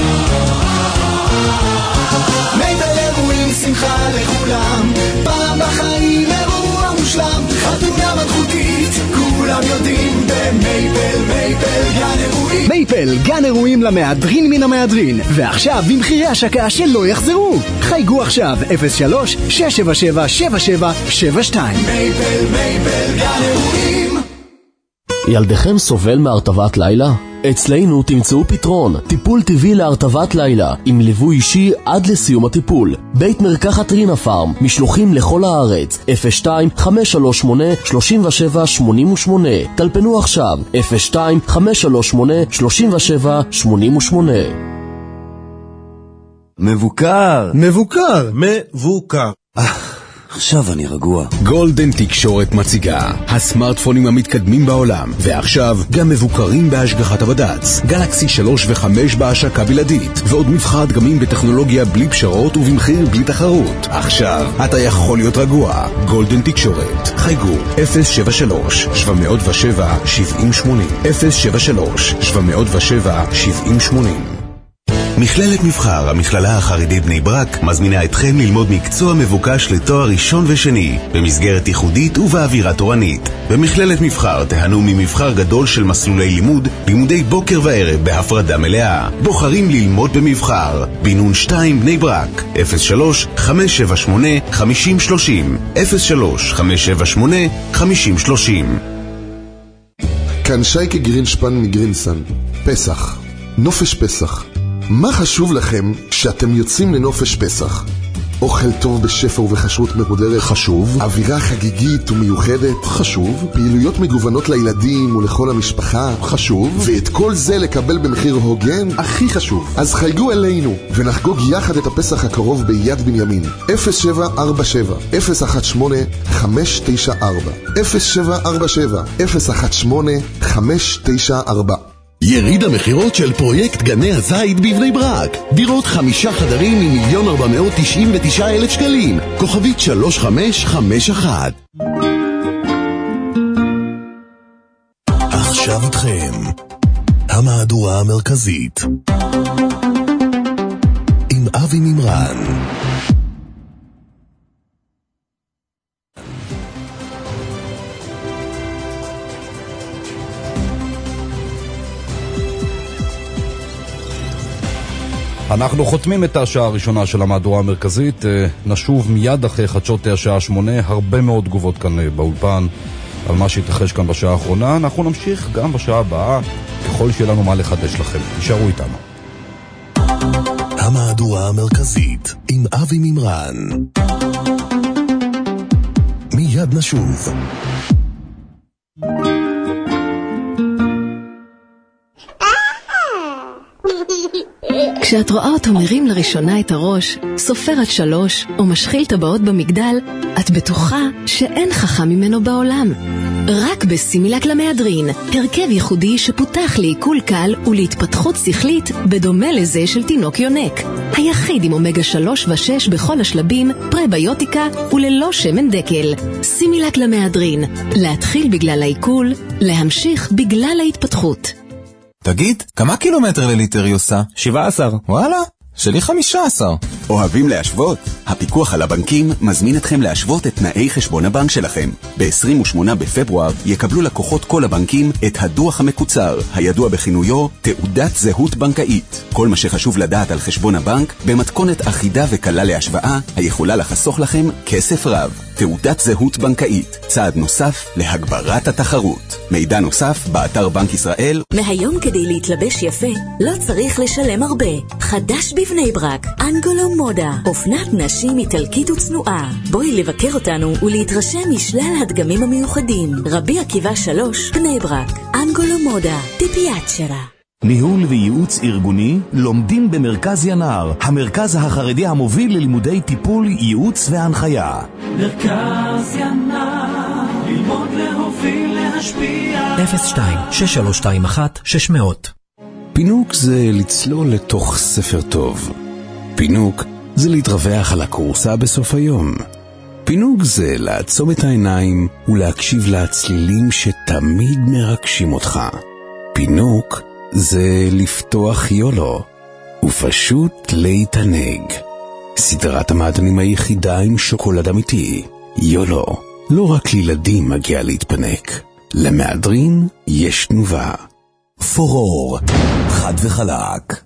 מייבל אירועים, שמחה לכולם, פעם בחיים אירוע מושלם, חתונה מלכותית, כולם יודעים במייבל, מייבל גן אירועים. מייפל, גן אירועים למהדרין מן המהדרין, ועכשיו במחירי השקה שלא יחזרו. חייגו עכשיו אפס שלוש שש שבע שבע שבע שבע שבע שתיים. מייפל, מייפל גן אירועים. ילדכם סובל מהרטבת לילה? אצלנו תמצאו פתרון, טיפול טבעי להרטבת לילה, עם ליווי אישי עד לסיום הטיפול. בית מרקחת רינה פארם, משלוחים לכל הארץ, אפס שתיים חמש שלוש שמונה שלוש שבע שמונה שמונה. טלפנו עכשיו, אפס שתיים חמש שלוש שמונה שלוש שבע שמונה שמונה. מבוקר. מבוקר. מבוקר. עכשיו אני רגוע. גולדן תקשורת מציגה הסמארטפונים המתקדמים בעולם, ועכשיו גם מבוקרים בהשגחת הבד"ץ. גלקסי שלוש וחמש בהשקה בלעדית, ועוד מבחר דגמים בטכנולוגיה בלי פשרות ובמחיר בלי תחרות. עכשיו אתה יכול להיות רגוע. גולדן תקשורת, חייגו אפס שבע שלוש שבע שבע שבעים שמונים אפס שבע שלוש שבע שבע שבעים שמונים. מכללת מבחר, המכללה החרדית בני ברק, מזמינה אתכם ללמוד מקצוע מבוקש לתואר ראשון ושני, במסגרת ייחודית ובאווירה תורנית. במכללת מבחר תהנו ממבחר גדול של מסלולי לימוד, לימודי בוקר וערב בהפרדה מלאה. בוחרים ללמוד במבחר. בינון שתיים בני ברק, אפס שלוש חמש שבע שמונה חמישים שלושים אפס שלוש חמש שבע שמונה חמישים שלושים. כאן שייקה גרינשפן מגרינסן. פסח, נופש פסח. מה חשוב לכם כשאתם יוצאים לנופש פסח? אוכל טוב בשפע ובחשרות מרודרת. חשוב. אווירה חגיגית ומיוחדת. חשוב. פעילויות מגוונות לילדים ולכל המשפחה. חשוב. ואת כל זה לקבל במחיר הוגן. הכי חשוב. אז חייגו אלינו ונחגוג יחד את הפסח הקרוב ביד בנימין. אפס שבע ארבע שבע אפס אחת שמונה חמש תשע ארבע אפס שבע ארבע שבע אפס אחת שמונה חמש תשע ארבע. יריד המחירות של פרויקט גני הזית בבני ברק. דירות חמישה חדרים ממיליון ארבע מאות תשעים ותשעה אלף שקלים. כוכבית שלוש חמש חמש אחת. עכשיו איתכם המהדורה המרכזית עם אבי מימרן. אנחנו חותמים את השעה הראשונה של המהדורה המרכזית. נשוב מיד אחרי חדשות השעה שמונה. הרבה מאוד תגובות כאן באולפן על מה שהתרחש כאן בשעה האחרונה. אנחנו נמשיך גם בשעה הבאה ככל שיהיה לנו מה לחדש לכם. תישארו איתנו. המהדורה המרכזית עם אבי מימרן. מיד נשוב. כשאת רואה אותו מרים לראשונה את הראש, סופר עד שלוש או משחיל טבעות במגדל, את בטוחה שאין חכם ממנו בעולם. רק בסימילק למהדרין, הרכב ייחודי שפותח לעיכול קל ולהתפתחות שכלית בדומה לזה של תינוק יונק. היחיד עם אומגה שלוש ושש בכל השלבים, פרביוטיקה וללא שמן דקל. סימילק למהדרין, להתחיל בגלל העיכול, להמשיך בגלל ההתפתחות. תגיד, כמה קילומטר לליטר היא עושה? שבע עשרה. וואלה, שלי חמישה עשר. אוהבים להשוות? הפיקוח על הבנקים מזמין אתכם להשוות את תנאי חשבון הבנק שלכם. ב-עשרים ושמונה בפברואר יקבלו לקוחות כל הבנקים את הדוח המקוצר, הידוע בכינויו תעודת זהות בנקאית. כל מה שחשוב לדעת על חשבון הבנק במתכונת אחידה וקלה להשוואה, היכולה לחסוך לכם כסף רב. תעודת זהות בנקאית, צעד נוסף להגברת התחרות. מידע נוסף באתר בנק ישראל. מהיום כדי להתלבש יפה לא צריך לשלם הרבה. חדש בבני ברק, אנגולו מודה, אופנת נשים איטלקית וצנועה. בואי לבקר אותנו ולהתרשם משלל הדגמים המיוחדים. רבי עקיבא שלוש, בני ברק, אנגולו מודה, טיפיאצ'רה. ניהול וייעוץ ארגוני לומדים במרכז ינר, המרכז החרדי המוביל ללימודי טיפול, ייעוץ והנחיה. מרכז ינר, ללמוד להוביל להשפיע. אפס שתיים שש שלוש שתיים אחת שש מאות. פינוק זה לצלול לתוך ספר טוב. פינוק זה להתרווח על הקורסה בסוף היום. פינוק זה לעצום את העיניים ולהקשיב לצלילים שתמיד מרגשים אותך. פינוק זה לפתוח יולו ופשוט להתענג. סדרת המעדנים היחידה עם שוקולד אמיתי. יולו, לא רק לילדים מגיע להתפנק. למהדרין יש תנובה. פורור, חד וחלק.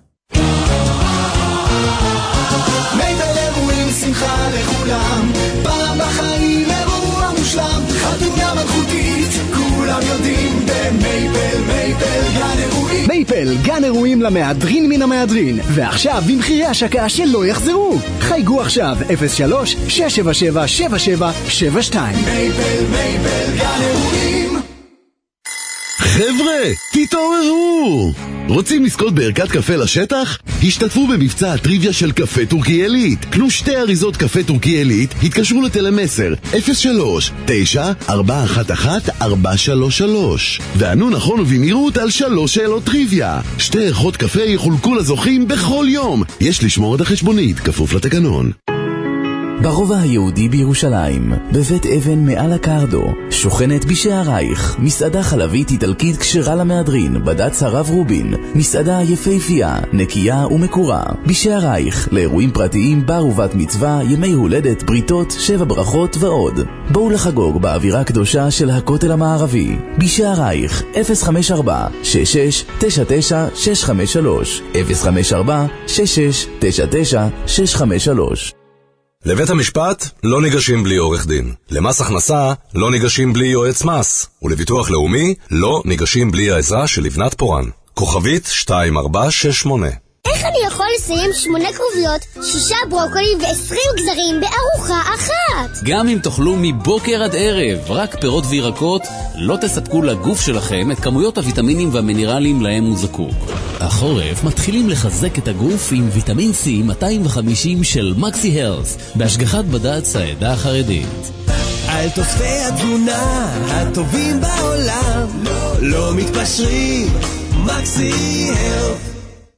מיידל אירועים שמחה לכולם, פעם בחיים אירוע מושלם, חתונה מלכותית, כולם יודעים במייפל, מייפל גן אירועים. מייפל, גן אירועים למהדרין מן המהדרין, ועכשיו במחירי השקה שלא יחזרו. חייגו עכשיו אפס שלוש שש שבע שבע שבע שבע שבע שתיים. מייפל, מייפל גן אירועים. חבר'ה, תתעוררו! רוצים לזכות בערכת קפה לשטח? השתתפו במבצע הטריוויה של קפה טורקי עילית. קנו שתי אריזות קפה טורקי עילית, התקשרו לטלמסר אפס שלוש תשע ארבע אחת אחת ארבע שלוש שלוש וענו נכון ובמהירות על שלוש שאלות טריוויה. שתי ערכות קפה יחולקו לזוכים בכל יום. יש לשמור את החשבונית, כפוף לתקנון. ברובע היהודי בירושלים, בבית אבן מעל הקרדו, שוכנת בשערייך, מסעדה חלבית איטלקית כשרה למהדרין, בד"ץ הרב רובין, מסעדה יפהפייה, נקייה ומקורה. בשערייך, לאירועים פרטיים, בר ובת מצווה, ימי הולדת, בריתות, שבע ברכות ועוד. בואו לחגוג באווירה קדושה של הכותל המערבי. בשערייך, אפס חמש ארבע שש שש תשע תשע שש חמש שלוש, אפס חמש ארבע שש שש תשע תשע שש חמש שלוש. לבית המשפט לא ניגשים בלי עורך דין. למס הכנסה לא ניגשים בלי יועץ מס. ולביטוח לאומי לא ניגשים בלי העזרה של לבנת פורן. כוכבית שתיים ארבע שש שמונה. איך אני יכול לסיים שמונה כרוביות, שישה ברוקולי ועשרים גזרים בארוחה אחת? גם אם תאכלו מבוקר עד ערב רק פירות וירקות, לא תספקו לגוף שלכם את כמויות הוויטמינים והמינרלים להם הוא זקוק. החורף מתחילים לחזק את הגוף עם ויטמין C מאתיים וחמישים של מקסי הלס, בהשגחת בד"ץ העדה החרדית. על תוספי התזונה הטובים בעולם, לא, לא מתפשרים, מקסי הלס.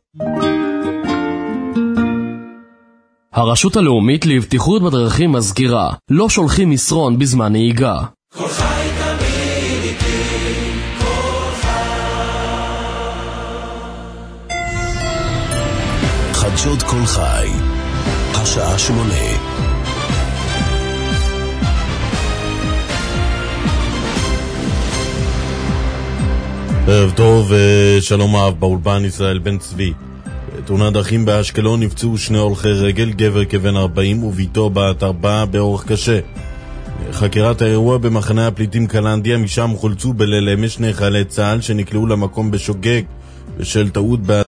הרשות הלאומית לבטיחות בדרכים מזכירה, לא שולחים מסרון בזמן נהיגה. כל חי תמיד איתי, כל חי. חדשות כל חי, השעה שמונה. ערב טוב, שלום אהב באולפן ישראל בן צבי. תאונת דרכים באשקלון נפצעו שני הולכי רגל, גבר כבן ארבעים וביתו בת ארבעה באורח קשה. חקירת האירוע במחנה הפליטים קלנדיה, משם חולצו בליל אמש שני חיילי צה"ל שנקלעו למקום בשוגג בשל טעות